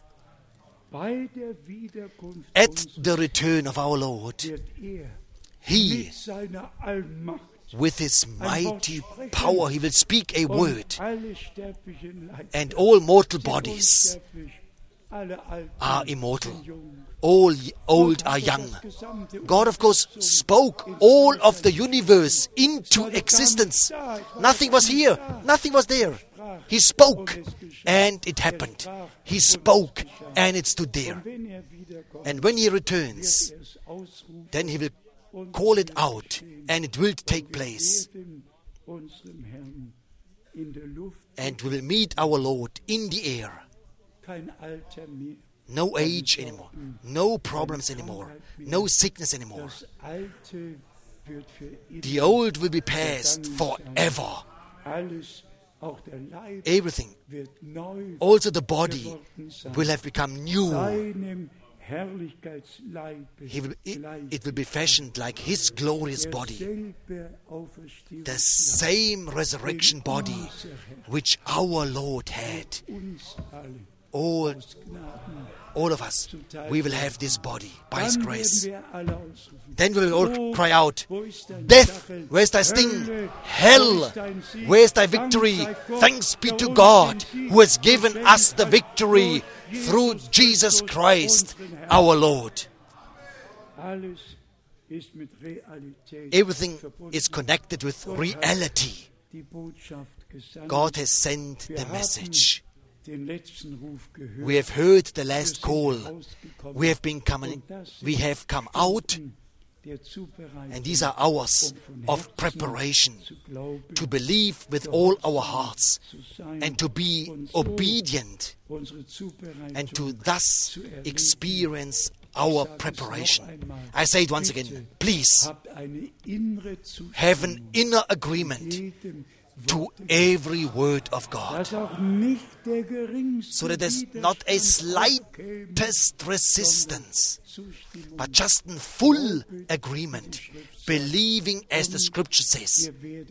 [SPEAKER 1] At the return of our Lord, He, with His mighty power, He will speak a word, and all mortal bodies are immortal. All old are young. God, of course, spoke all of the universe into existence. Nothing was here. Nothing was there. He spoke, and it happened. He spoke, and it stood there. And when He returns, then He will call it out, and it will take place. And we will meet our Lord in the air. No age anymore, no problems anymore, no sickness anymore. The old will be past forever. Everything, also the body, will have become new. He will, it, it will be fashioned like His glorious body. The same resurrection body which our Lord had. All, all of us, we will have this body by His grace. Then we will all cry out, Death, where's thy sting? Hell, where's thy victory? Thanks be to God, who has given us the victory through Jesus Christ, our Lord. Everything is connected with reality. God has sent the message. We have heard the last call. We have been coming, we have come out, and these are hours of preparation to believe with all our hearts and to be obedient and to thus experience our preparation. I say it once again, please have an inner agreement to every word of God, so that there's not a slightest resistance, but just in full agreement, believing as the Scripture says.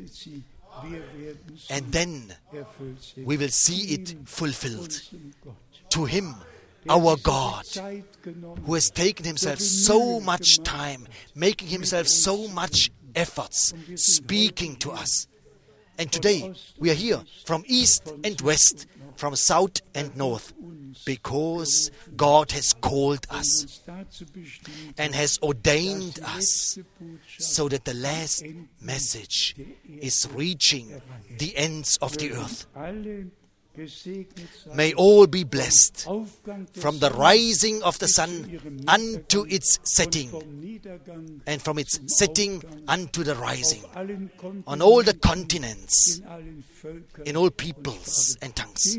[SPEAKER 1] And then we will see it fulfilled. To Him, our God, who has taken Himself so much time, making Himself so much efforts, speaking to us. And today we are here from east and west, from south and north, because God has called us and has ordained us so that the last message is reaching the ends of the earth. May all be blessed from the rising of the sun unto its setting, and from its setting unto the rising, on all the continents, in all peoples and tongues.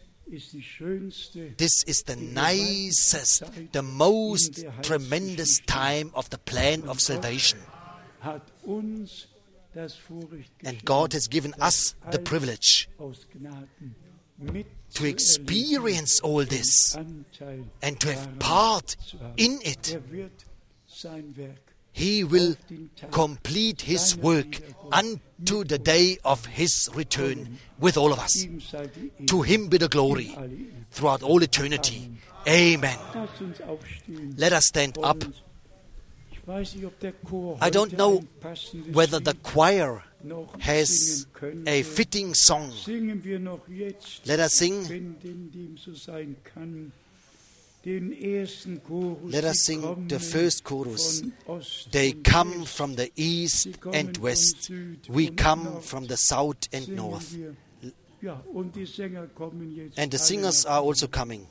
[SPEAKER 1] This is the nicest, the most tremendous time of the plan of salvation. And God has given us the privilege to experience all this and to have part in it. He will complete His work unto the day of His return with all of us. To Him be the glory throughout all eternity. Amen. Let us stand up. I don't know whether the choir has a fitting song. Let us sing. Let us sing the first chorus. They come from the east and west. We come from the south and north. And the singers are also coming.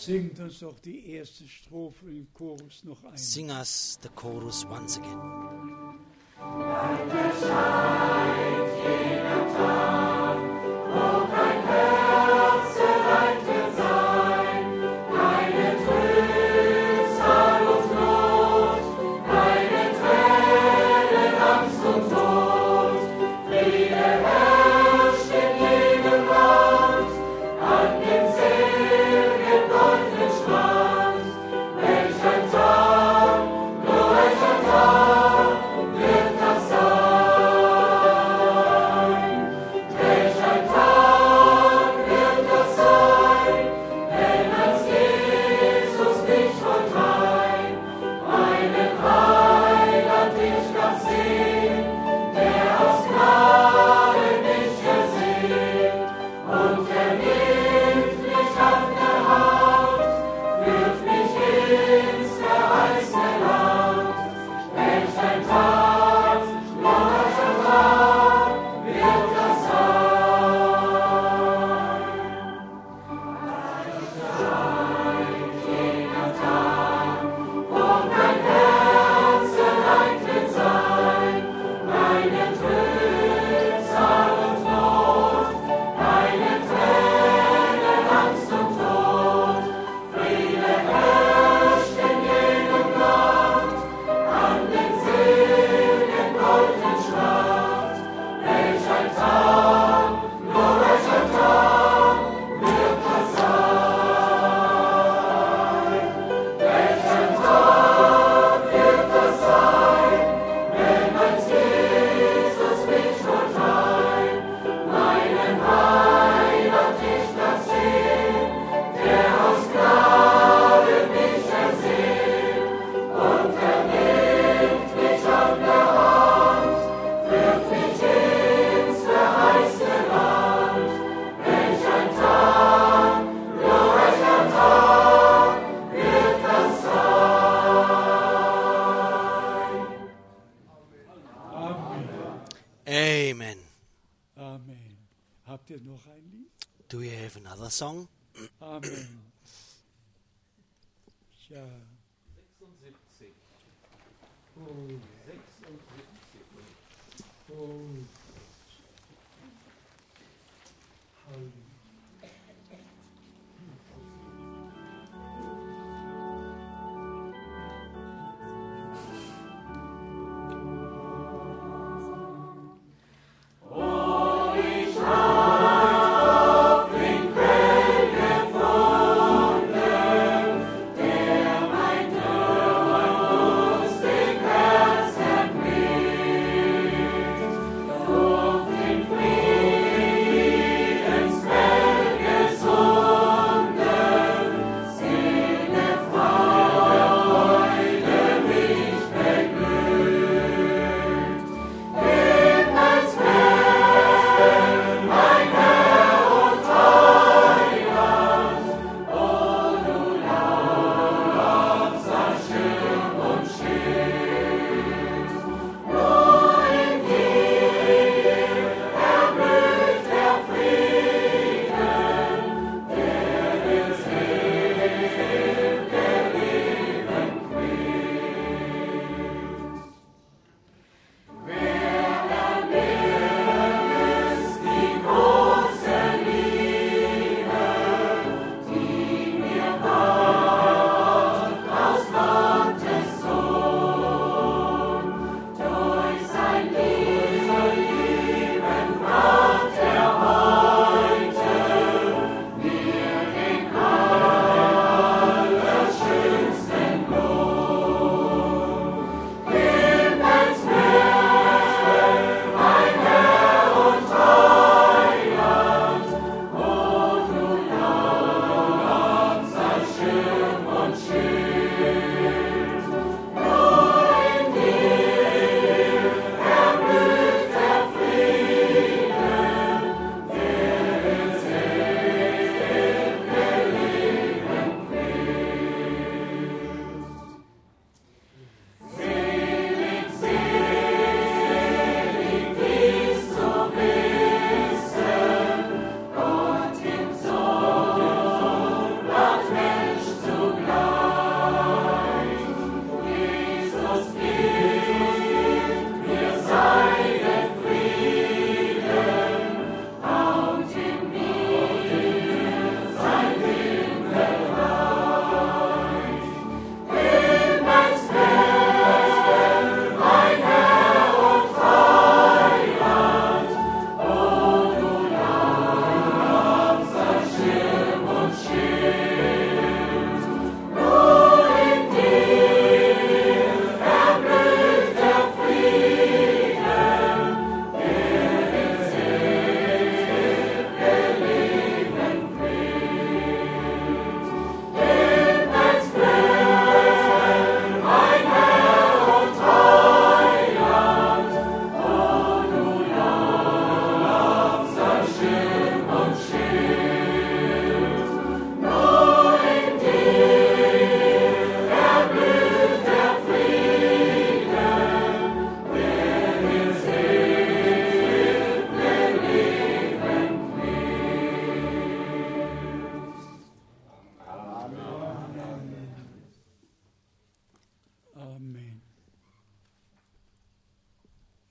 [SPEAKER 2] Singt uns doch die erste Strophe im Chorus noch ein.
[SPEAKER 1] Sing us the chorus once again.
[SPEAKER 3] Und erscheint jener Tag, wo kein Herz allein wird sein, keine Trübsal und Not, keine Tränen, Angst und Tod. Friede herrscht in jedem Land, an dem seligen goldenen Strand. Welch ein Tag, welch ein Tag wird das sein. Welch ein Tag wird das sein, wenn als Jesus mich volltreibt, meinen Heiland ich darf sehen, der aus Gnade mich ersehnt. Und er nimmt mich an der Hand, führt mich ins verheißene Land. Welch ein Tag, welch ein Tag wird das sein. Erscheint jener Tag, wo kein Herz allein wird sein, keine Trübsal und Not, keine Tränen, Angst und Tod. Friede herrscht in jedem Land, an dem seligen goldenen Strand. Welch ein Tag, nur welch ein Tag wird das sein. Welch ein Tag wird das sein, wenn als Jesus mich volltreibt, meinen Heiland ich darf sehen, der aus Gnade mich ersehnt. Und er nimmt mich an der Hand, führt mich ins verheißene Land. Welch ein Tag, nur welch ein Tag wird das sein.
[SPEAKER 2] Amen.
[SPEAKER 1] Amen.
[SPEAKER 2] Amen. Habt ihr noch ein Lied?
[SPEAKER 1] Do you have another song?
[SPEAKER 2] Amen. Ja.
[SPEAKER 4] sechsundsiebzig. Oh, sechsundsiebzig.
[SPEAKER 2] Oh. Halleluja.
[SPEAKER 3] Oh, ich hab den Quell gefunden, der mein Dürr, mein durstig Herz erquickt. Durch den Friedensberg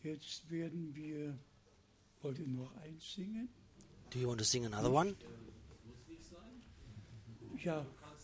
[SPEAKER 2] Jetzt werden wir, wollt ihr noch eins singen?
[SPEAKER 1] Do you want to sing another one?
[SPEAKER 2] Ja,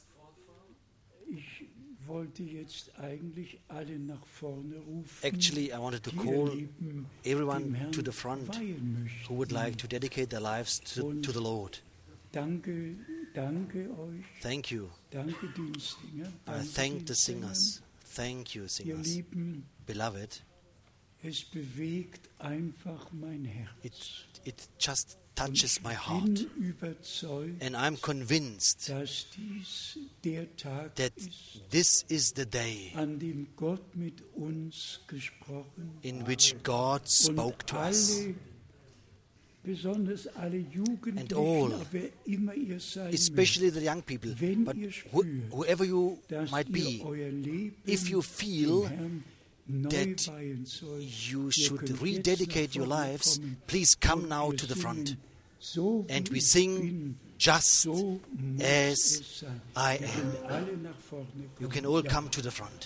[SPEAKER 2] ich wollte jetzt eigentlich alle nach vorne rufen,
[SPEAKER 1] Actually, I wanted to
[SPEAKER 2] die
[SPEAKER 1] call
[SPEAKER 2] ihr Leben
[SPEAKER 1] everyone
[SPEAKER 2] dem Herrn
[SPEAKER 1] to the front
[SPEAKER 2] weihen möchten.
[SPEAKER 1] who would like to dedicate their lives to, to the Lord.
[SPEAKER 2] Danke, danke euch,
[SPEAKER 1] Thank you.
[SPEAKER 2] danke den Sängern,
[SPEAKER 1] I
[SPEAKER 2] danke
[SPEAKER 1] thank
[SPEAKER 2] den
[SPEAKER 1] the
[SPEAKER 2] Sängern.
[SPEAKER 1] singers. Thank you,
[SPEAKER 2] Ihr
[SPEAKER 1] singers.
[SPEAKER 2] Lieben,
[SPEAKER 1] Beloved,
[SPEAKER 2] es bewegt einfach mein Herz.
[SPEAKER 1] it, it just
[SPEAKER 2] Und
[SPEAKER 1] touches
[SPEAKER 2] ich
[SPEAKER 1] my heart.
[SPEAKER 2] bin überzeugt,
[SPEAKER 1] And I'm convinced
[SPEAKER 2] dass dies der Tag
[SPEAKER 1] that
[SPEAKER 2] ist,
[SPEAKER 1] this is the day
[SPEAKER 2] an dem Gott mit uns gesprochen
[SPEAKER 1] in which God spoke
[SPEAKER 2] und
[SPEAKER 1] to us.
[SPEAKER 2] alle, besonders alle Jugendlichen,
[SPEAKER 1] And all,
[SPEAKER 2] aber wer immer ihr sein
[SPEAKER 1] Especially the young people,
[SPEAKER 2] Wenn
[SPEAKER 1] but
[SPEAKER 2] ihr
[SPEAKER 1] who,
[SPEAKER 2] spürt,
[SPEAKER 1] whoever you
[SPEAKER 2] dass
[SPEAKER 1] might
[SPEAKER 2] ihr
[SPEAKER 1] be,
[SPEAKER 2] euer Leben
[SPEAKER 1] if you
[SPEAKER 2] dem
[SPEAKER 1] feel
[SPEAKER 2] Herrn neu
[SPEAKER 1] that
[SPEAKER 2] weihen sollt,
[SPEAKER 1] you
[SPEAKER 2] ihr
[SPEAKER 1] should
[SPEAKER 2] könnt jetzt
[SPEAKER 1] rededicate
[SPEAKER 2] nach
[SPEAKER 1] your
[SPEAKER 2] vorne
[SPEAKER 1] lives,
[SPEAKER 2] kommen
[SPEAKER 1] please come
[SPEAKER 2] und
[SPEAKER 1] now
[SPEAKER 2] wir
[SPEAKER 1] to the front.
[SPEAKER 2] singen, so
[SPEAKER 1] And
[SPEAKER 2] wie
[SPEAKER 1] we
[SPEAKER 2] ich
[SPEAKER 1] sing
[SPEAKER 2] bin,
[SPEAKER 1] just
[SPEAKER 2] so muss
[SPEAKER 1] as
[SPEAKER 2] es sein.
[SPEAKER 1] I
[SPEAKER 2] Ihr
[SPEAKER 1] am.
[SPEAKER 2] könnt alle nach vorne
[SPEAKER 1] You
[SPEAKER 2] kommen.
[SPEAKER 1] can all
[SPEAKER 2] Ja.
[SPEAKER 1] come to the front.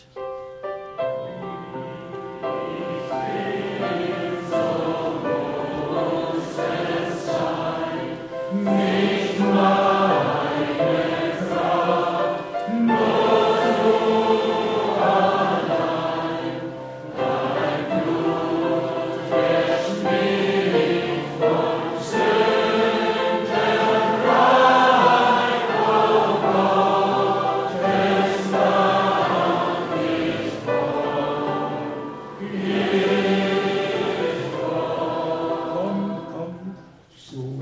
[SPEAKER 2] Komm, komm, so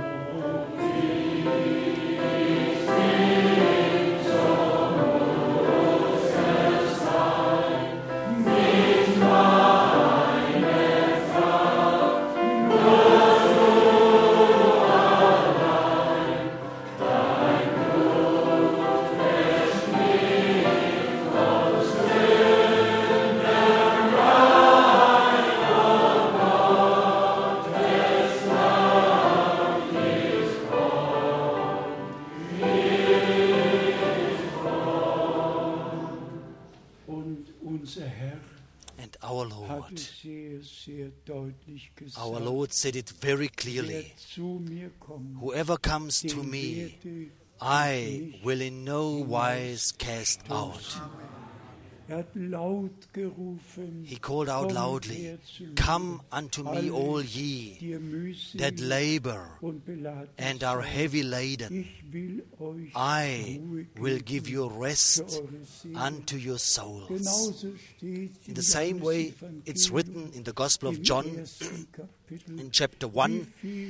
[SPEAKER 2] und unser Herr
[SPEAKER 1] And our
[SPEAKER 2] hat
[SPEAKER 1] Lord,
[SPEAKER 2] es sehr, sehr deutlich gesagt.
[SPEAKER 1] our Lord said it very
[SPEAKER 2] Wer
[SPEAKER 1] clearly.
[SPEAKER 2] zu mir kommt,
[SPEAKER 1] Whoever comes to
[SPEAKER 2] den
[SPEAKER 1] me,
[SPEAKER 2] werde
[SPEAKER 1] I will in no wise cast out.
[SPEAKER 2] Er hat laut gerufen,
[SPEAKER 1] He called out
[SPEAKER 2] kommt
[SPEAKER 1] loudly,
[SPEAKER 2] her zu mir,
[SPEAKER 1] Come unto me,
[SPEAKER 2] alle,
[SPEAKER 1] all ye
[SPEAKER 2] die ihr mühselig
[SPEAKER 1] that labor
[SPEAKER 2] und beladen
[SPEAKER 1] and are
[SPEAKER 2] seid.
[SPEAKER 1] heavy laden.
[SPEAKER 2] Ich will euch
[SPEAKER 1] I
[SPEAKER 2] Ruhe
[SPEAKER 1] will
[SPEAKER 2] geben
[SPEAKER 1] give you
[SPEAKER 2] für
[SPEAKER 1] rest
[SPEAKER 2] eure Seelen.
[SPEAKER 1] unto your souls.
[SPEAKER 2] Genauso steht
[SPEAKER 1] In the same way, it's written in the Gospel of John in chapter one,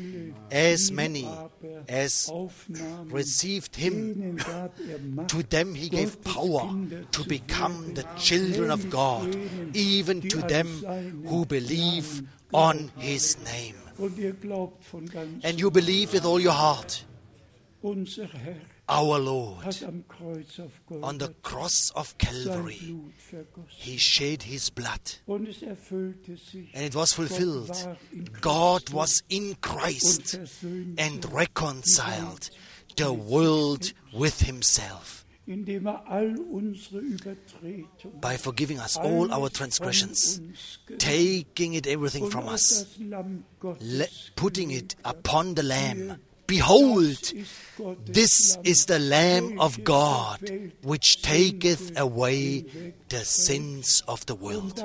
[SPEAKER 1] as many as received him, to them he gave power to become the children of God, even to them who believe on his name.
[SPEAKER 2] Und ihr glaubt von ganzem
[SPEAKER 1] And you believe with all your heart,
[SPEAKER 2] unser Herr
[SPEAKER 1] our Lord,
[SPEAKER 2] hat am Kreuz auf
[SPEAKER 1] on the
[SPEAKER 2] Golgatha
[SPEAKER 1] cross of
[SPEAKER 2] sein
[SPEAKER 1] Calvary,
[SPEAKER 2] Blut vergossen.
[SPEAKER 1] he shed his blood.
[SPEAKER 2] Und es erfüllte sich.
[SPEAKER 1] And it was
[SPEAKER 2] Gott
[SPEAKER 1] fulfilled.
[SPEAKER 2] war in
[SPEAKER 1] God
[SPEAKER 2] Christus
[SPEAKER 1] was in
[SPEAKER 2] und
[SPEAKER 1] Christ
[SPEAKER 2] versöhnte
[SPEAKER 1] and reconciled the world with himself
[SPEAKER 2] indem er all unsere Übertretungen,
[SPEAKER 1] by forgiving us all our transgressions, taking it everything from us, le- putting it upon the Lamb. Behold, this is the Lamb of God, which taketh away the sins of the world.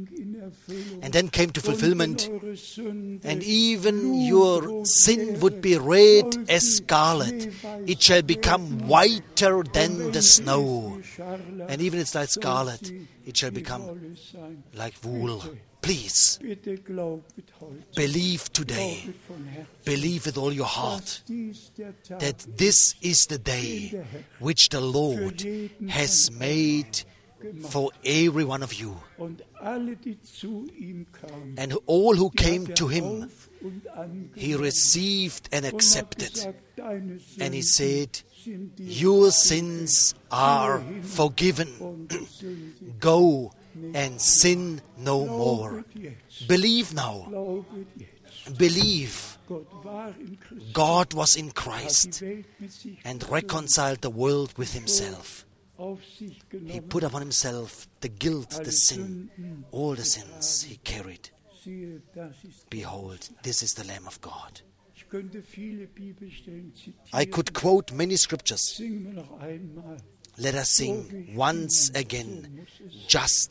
[SPEAKER 1] And then came to fulfillment, and even your sin would be red as scarlet. It shall become whiter than the snow. And even it's like scarlet, it shall become like wool. Please, believe today, believe with all your heart, that this is the day which the Lord has made for every one of you. And all who came to him, he received and accepted. And he said, your sins are forgiven. Go and sin no more. Believe now. Believe. God was in Christ and reconciled the world with himself. He put upon himself the guilt, the sin, all the sins he carried.
[SPEAKER 2] siehe, das ist
[SPEAKER 1] Behold, this is the Lamb of God.
[SPEAKER 2] Ich könnte viele Bibelstellen
[SPEAKER 1] I
[SPEAKER 2] zitieren.
[SPEAKER 1] could quote many scriptures.
[SPEAKER 2] Singen wir noch einmal.
[SPEAKER 1] Let us sing once again, just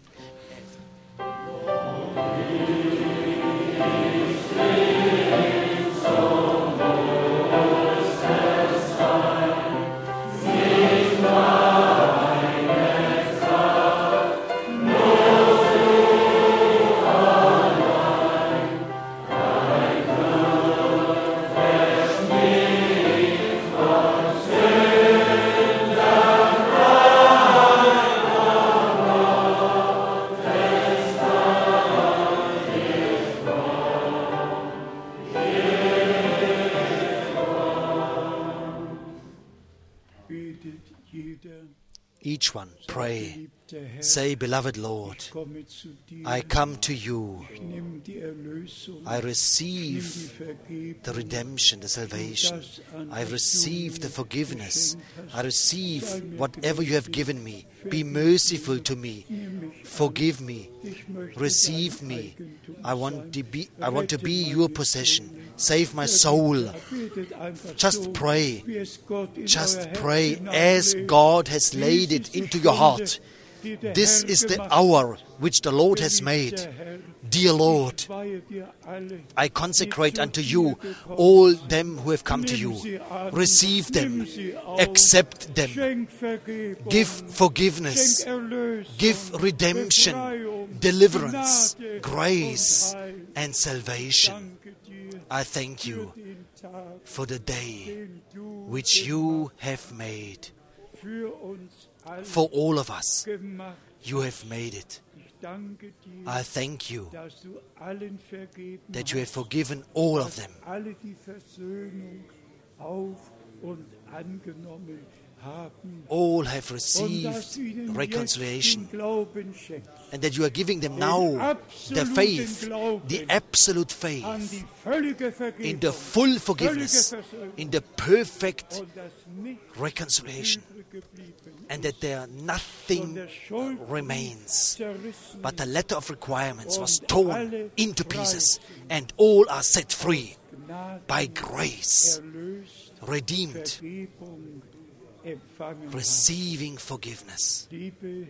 [SPEAKER 2] Betet jeder,
[SPEAKER 1] each one pray.
[SPEAKER 2] geliebter Herr,
[SPEAKER 1] Say, beloved Lord,
[SPEAKER 2] ich komme zu dir.
[SPEAKER 1] I come to you.
[SPEAKER 2] Ich nehme die Erlösung,
[SPEAKER 1] I
[SPEAKER 2] nimm die
[SPEAKER 1] receive
[SPEAKER 2] Vergebung,
[SPEAKER 1] the redemption, the salvation. I receive the forgiveness. I receive whatever you have given me. Be merciful to me. Forgive me.
[SPEAKER 2] ich möchte
[SPEAKER 1] Receive
[SPEAKER 2] dein
[SPEAKER 1] me.
[SPEAKER 2] Eigentum
[SPEAKER 1] I want
[SPEAKER 2] sein.
[SPEAKER 1] to be, I want to be your possession. Save my soul.
[SPEAKER 2] Betet einfach
[SPEAKER 1] Just
[SPEAKER 2] so,
[SPEAKER 1] pray.
[SPEAKER 2] wie es Gott in euer
[SPEAKER 1] Just
[SPEAKER 2] Herz
[SPEAKER 1] pray as
[SPEAKER 2] hineinlegt.
[SPEAKER 1] God has
[SPEAKER 2] Dies
[SPEAKER 1] laid
[SPEAKER 2] ist
[SPEAKER 1] it
[SPEAKER 2] die
[SPEAKER 1] into your
[SPEAKER 2] Stunde,
[SPEAKER 1] heart.
[SPEAKER 2] die der
[SPEAKER 1] This
[SPEAKER 2] Herr
[SPEAKER 1] is the
[SPEAKER 2] gemacht
[SPEAKER 1] hour which the Lord
[SPEAKER 2] hat.
[SPEAKER 1] has made.
[SPEAKER 2] Geliebter Herr,
[SPEAKER 1] Dear Lord,
[SPEAKER 2] ich weihe dir alle,
[SPEAKER 1] I consecrate
[SPEAKER 2] die zu
[SPEAKER 1] unto
[SPEAKER 2] dir
[SPEAKER 1] you
[SPEAKER 2] gekommen
[SPEAKER 1] all
[SPEAKER 2] sind.
[SPEAKER 1] them who have come to
[SPEAKER 2] Nimm
[SPEAKER 1] you.
[SPEAKER 2] sie an,
[SPEAKER 1] Receive them.
[SPEAKER 2] nimm sie auf,
[SPEAKER 1] Accept them.
[SPEAKER 2] Schenk Vergebung,
[SPEAKER 1] Give
[SPEAKER 2] schenk
[SPEAKER 1] forgiveness.
[SPEAKER 2] Erlösung,
[SPEAKER 1] Give redemption,
[SPEAKER 2] Befreiung,
[SPEAKER 1] deliverance,
[SPEAKER 2] Gnade
[SPEAKER 1] grace,
[SPEAKER 2] und Heil.
[SPEAKER 1] and salvation.
[SPEAKER 2] Danke dir
[SPEAKER 1] I thank
[SPEAKER 2] für
[SPEAKER 1] you
[SPEAKER 2] den Tag,
[SPEAKER 1] for the day
[SPEAKER 2] den du
[SPEAKER 1] which you have made.
[SPEAKER 2] für uns alle
[SPEAKER 1] For all of us,
[SPEAKER 2] gemacht.
[SPEAKER 1] you have made it.
[SPEAKER 2] Ich danke dir,
[SPEAKER 1] I thank you
[SPEAKER 2] dass du allen vergeben
[SPEAKER 1] that you have
[SPEAKER 2] hast,
[SPEAKER 1] forgiven all of them.
[SPEAKER 2] alle die Versöhnung auf und angenommen haben.
[SPEAKER 1] All have
[SPEAKER 2] Und dass
[SPEAKER 1] received
[SPEAKER 2] du ihnen
[SPEAKER 1] reconciliation.
[SPEAKER 2] jetzt den Glauben schenkst
[SPEAKER 1] And that you are giving them now the
[SPEAKER 2] absoluten
[SPEAKER 1] faith,
[SPEAKER 2] Glauben
[SPEAKER 1] the absolute
[SPEAKER 2] an
[SPEAKER 1] faith
[SPEAKER 2] die völlige
[SPEAKER 1] in
[SPEAKER 2] Vergebung,
[SPEAKER 1] the full
[SPEAKER 2] völlige
[SPEAKER 1] forgiveness,
[SPEAKER 2] Versöhnung
[SPEAKER 1] in the perfect
[SPEAKER 2] und dass nicht
[SPEAKER 1] reconciliation,
[SPEAKER 2] übrig geblieben
[SPEAKER 1] and that there
[SPEAKER 2] von
[SPEAKER 1] nothing
[SPEAKER 2] der Schuld
[SPEAKER 1] remains.
[SPEAKER 2] zerrissen
[SPEAKER 1] But the letter of requirements was
[SPEAKER 2] und
[SPEAKER 1] torn
[SPEAKER 2] alle
[SPEAKER 1] into pieces,
[SPEAKER 2] frei
[SPEAKER 1] and all are set free
[SPEAKER 2] Gnade
[SPEAKER 1] by grace,
[SPEAKER 2] erlöst,
[SPEAKER 1] redeemed,
[SPEAKER 2] Vergebung empfangen haben.
[SPEAKER 1] receiving forgiveness.
[SPEAKER 2] Liebe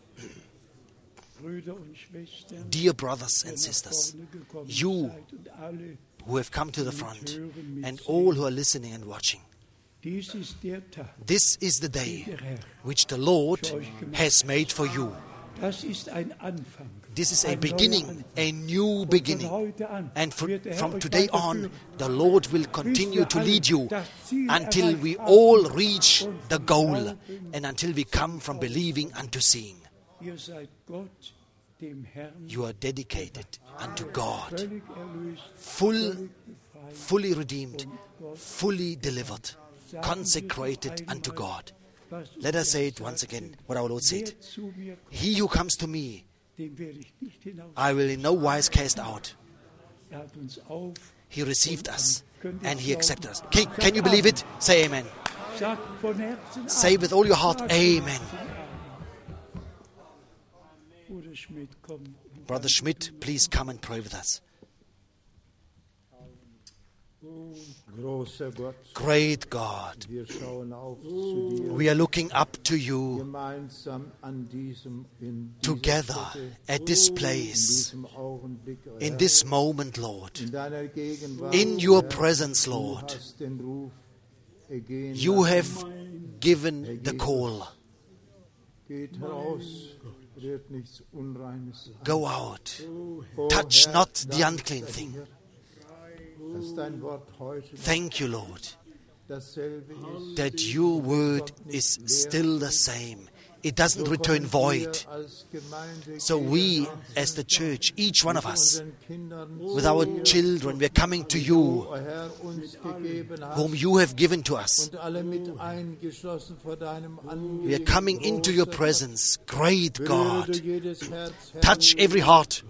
[SPEAKER 2] Brüder und Schwestern,
[SPEAKER 1] Dear brothers
[SPEAKER 2] die
[SPEAKER 1] and
[SPEAKER 2] nach
[SPEAKER 1] sisters,
[SPEAKER 2] vorne gekommen
[SPEAKER 1] you
[SPEAKER 2] seid und alle,
[SPEAKER 1] who have come to the front, and all who are listening and watching,
[SPEAKER 2] dies ist der Tag,
[SPEAKER 1] this is the day
[SPEAKER 2] der Herr.
[SPEAKER 1] which the Lord has made for you.
[SPEAKER 2] Das ist ein Anfang.
[SPEAKER 1] This is a
[SPEAKER 2] ein neuer
[SPEAKER 1] beginning,
[SPEAKER 2] Anfang.
[SPEAKER 1] a new
[SPEAKER 2] Von
[SPEAKER 1] beginning.
[SPEAKER 2] heute an
[SPEAKER 1] And fr-
[SPEAKER 2] wird der Herr
[SPEAKER 1] from
[SPEAKER 2] euch
[SPEAKER 1] today on,
[SPEAKER 2] weiterführen,
[SPEAKER 1] the Lord will continue
[SPEAKER 2] wir
[SPEAKER 1] to
[SPEAKER 2] alle
[SPEAKER 1] lead you
[SPEAKER 2] das Ziel
[SPEAKER 1] until we
[SPEAKER 2] erreicht haben
[SPEAKER 1] all reach
[SPEAKER 2] und
[SPEAKER 1] the
[SPEAKER 2] vom
[SPEAKER 1] goal
[SPEAKER 2] Glauben
[SPEAKER 1] and until we come from believing unto seeing.
[SPEAKER 2] Ihr seid Gott, dem Herrn,
[SPEAKER 1] You are dedicated unto God,
[SPEAKER 2] völlig erlöst,
[SPEAKER 1] full,
[SPEAKER 2] völlig befreit.
[SPEAKER 1] fully redeemed, fully delivered,
[SPEAKER 2] Sagen
[SPEAKER 1] consecrated
[SPEAKER 2] wir noch
[SPEAKER 1] unto
[SPEAKER 2] einmal,
[SPEAKER 1] God.
[SPEAKER 2] was uns
[SPEAKER 1] Let us say
[SPEAKER 2] der
[SPEAKER 1] it once
[SPEAKER 2] sagte,
[SPEAKER 1] again, what our Lord said.
[SPEAKER 2] wer zu mir kommt,
[SPEAKER 1] He who comes to me,
[SPEAKER 2] den werde ich nicht hinaus.
[SPEAKER 1] I will in no wise cast out.
[SPEAKER 2] Er hat uns auf.
[SPEAKER 1] He received us and He accepted us. Can, can you believe it? Say amen.
[SPEAKER 2] Sagt von Herzen
[SPEAKER 1] Say with all your heart,
[SPEAKER 2] Sagt von
[SPEAKER 1] amen.
[SPEAKER 2] Herzen Bruder Schmidt, komm.
[SPEAKER 1] Brother Schmidt, please come and pray with us.
[SPEAKER 5] Großer Gott,
[SPEAKER 1] Great God,
[SPEAKER 5] wir schauen auf zu dir,
[SPEAKER 1] we are looking up to you
[SPEAKER 5] gemeinsam an diesem, in dieser
[SPEAKER 1] together
[SPEAKER 5] Stätte,
[SPEAKER 1] at this
[SPEAKER 5] in
[SPEAKER 1] place,
[SPEAKER 5] diesem Augenblick, oh
[SPEAKER 1] in
[SPEAKER 5] Herr,
[SPEAKER 1] this moment, Lord.
[SPEAKER 5] in deiner Gegenwart,
[SPEAKER 1] In
[SPEAKER 5] oh
[SPEAKER 1] your
[SPEAKER 5] Herr,
[SPEAKER 1] presence,
[SPEAKER 5] du
[SPEAKER 1] Lord.
[SPEAKER 5] hast den Ruf ergehen
[SPEAKER 1] You
[SPEAKER 5] lassen.
[SPEAKER 1] have given the call.
[SPEAKER 5] Geht heraus, rührt nichts Unreines an.
[SPEAKER 1] Go out.
[SPEAKER 5] Oh
[SPEAKER 1] Touch
[SPEAKER 5] Herr,
[SPEAKER 1] not the
[SPEAKER 5] danke
[SPEAKER 1] unclean
[SPEAKER 5] dir,
[SPEAKER 1] thing.
[SPEAKER 5] dass dein Wort heute
[SPEAKER 1] Thank you, Lord,
[SPEAKER 5] dasselbe ist.
[SPEAKER 1] that your word is still the same. It doesn't return void. So we, as the church, each one of us, with our children, we are coming to you, whom you have given to us. We are coming into your presence, great God. Touch every heart.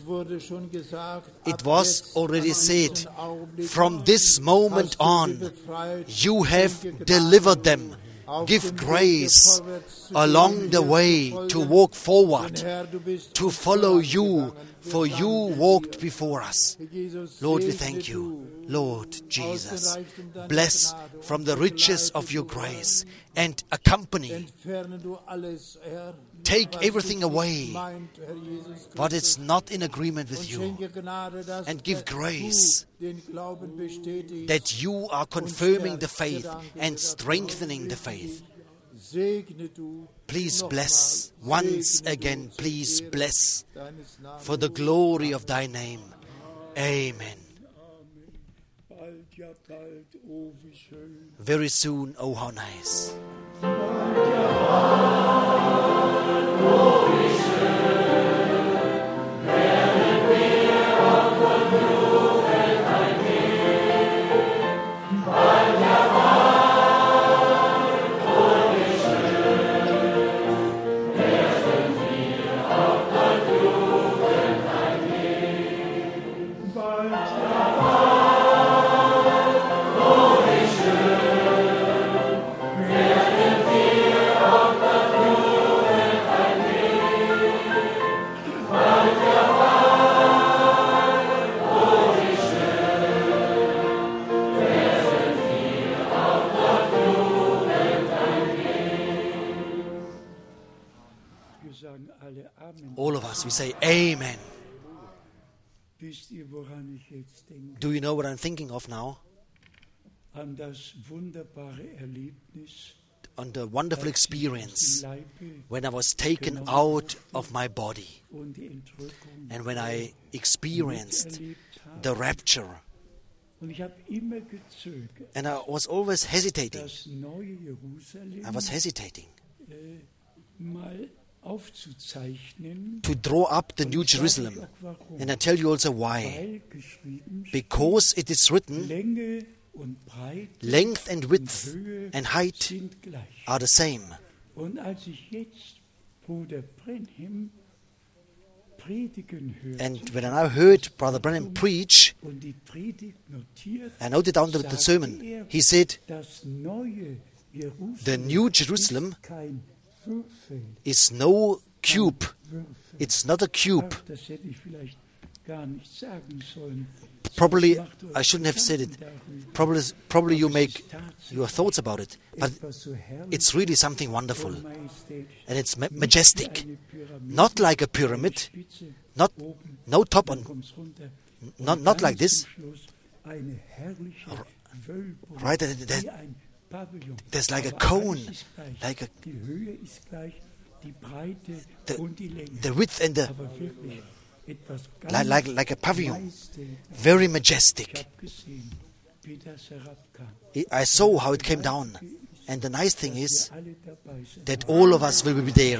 [SPEAKER 1] It was already said, from this moment on, you have delivered them. Give grace along the way to walk forward, to follow you for you walked before us. Lord, we thank you. Lord Jesus, bless from the riches of your grace and accompany. Take everything away what is not in agreement with you, and give grace that you are confirming the faith and strengthening the faith. Please bless once again. Please bless for the glory of thy name. Amen. Very soon, oh how nice. All of us, we say Amen. Do you know what I'm thinking of now? On the wonderful experience when I was taken out of my body and when I experienced the rapture. And I was always hesitating. I was hesitating to draw up the New Jerusalem. And I tell you also why. Because it is written, length and width and height are the same. And when I now heard Brother Branham preach, I noted down the, the sermon. He said, the New Jerusalem is no cube. It's not a cube. Probably I shouldn't have said it. Probably, probably you make your thoughts about it. But it's really something wonderful. And it's ma- majestic. Not like a pyramid. Not no top on. Not, not like this. Right? There, there, there's like a cone. Like a, the, the width and the like, like, like a pavilion. Very majestic. I saw how it came down. And the nice thing is that all of us will be there.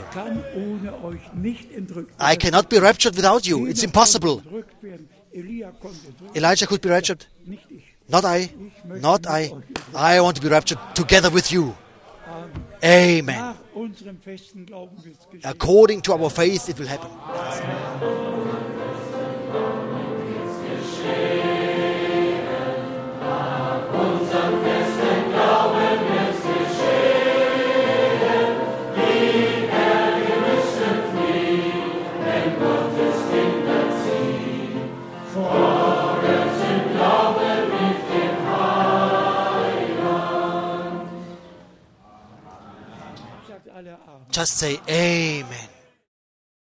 [SPEAKER 1] I cannot be raptured without you. It's impossible. Elijah could be raptured. Not I. Not I. I want to be raptured together with you. Amen. According to our faith, it will happen. Just say Amen.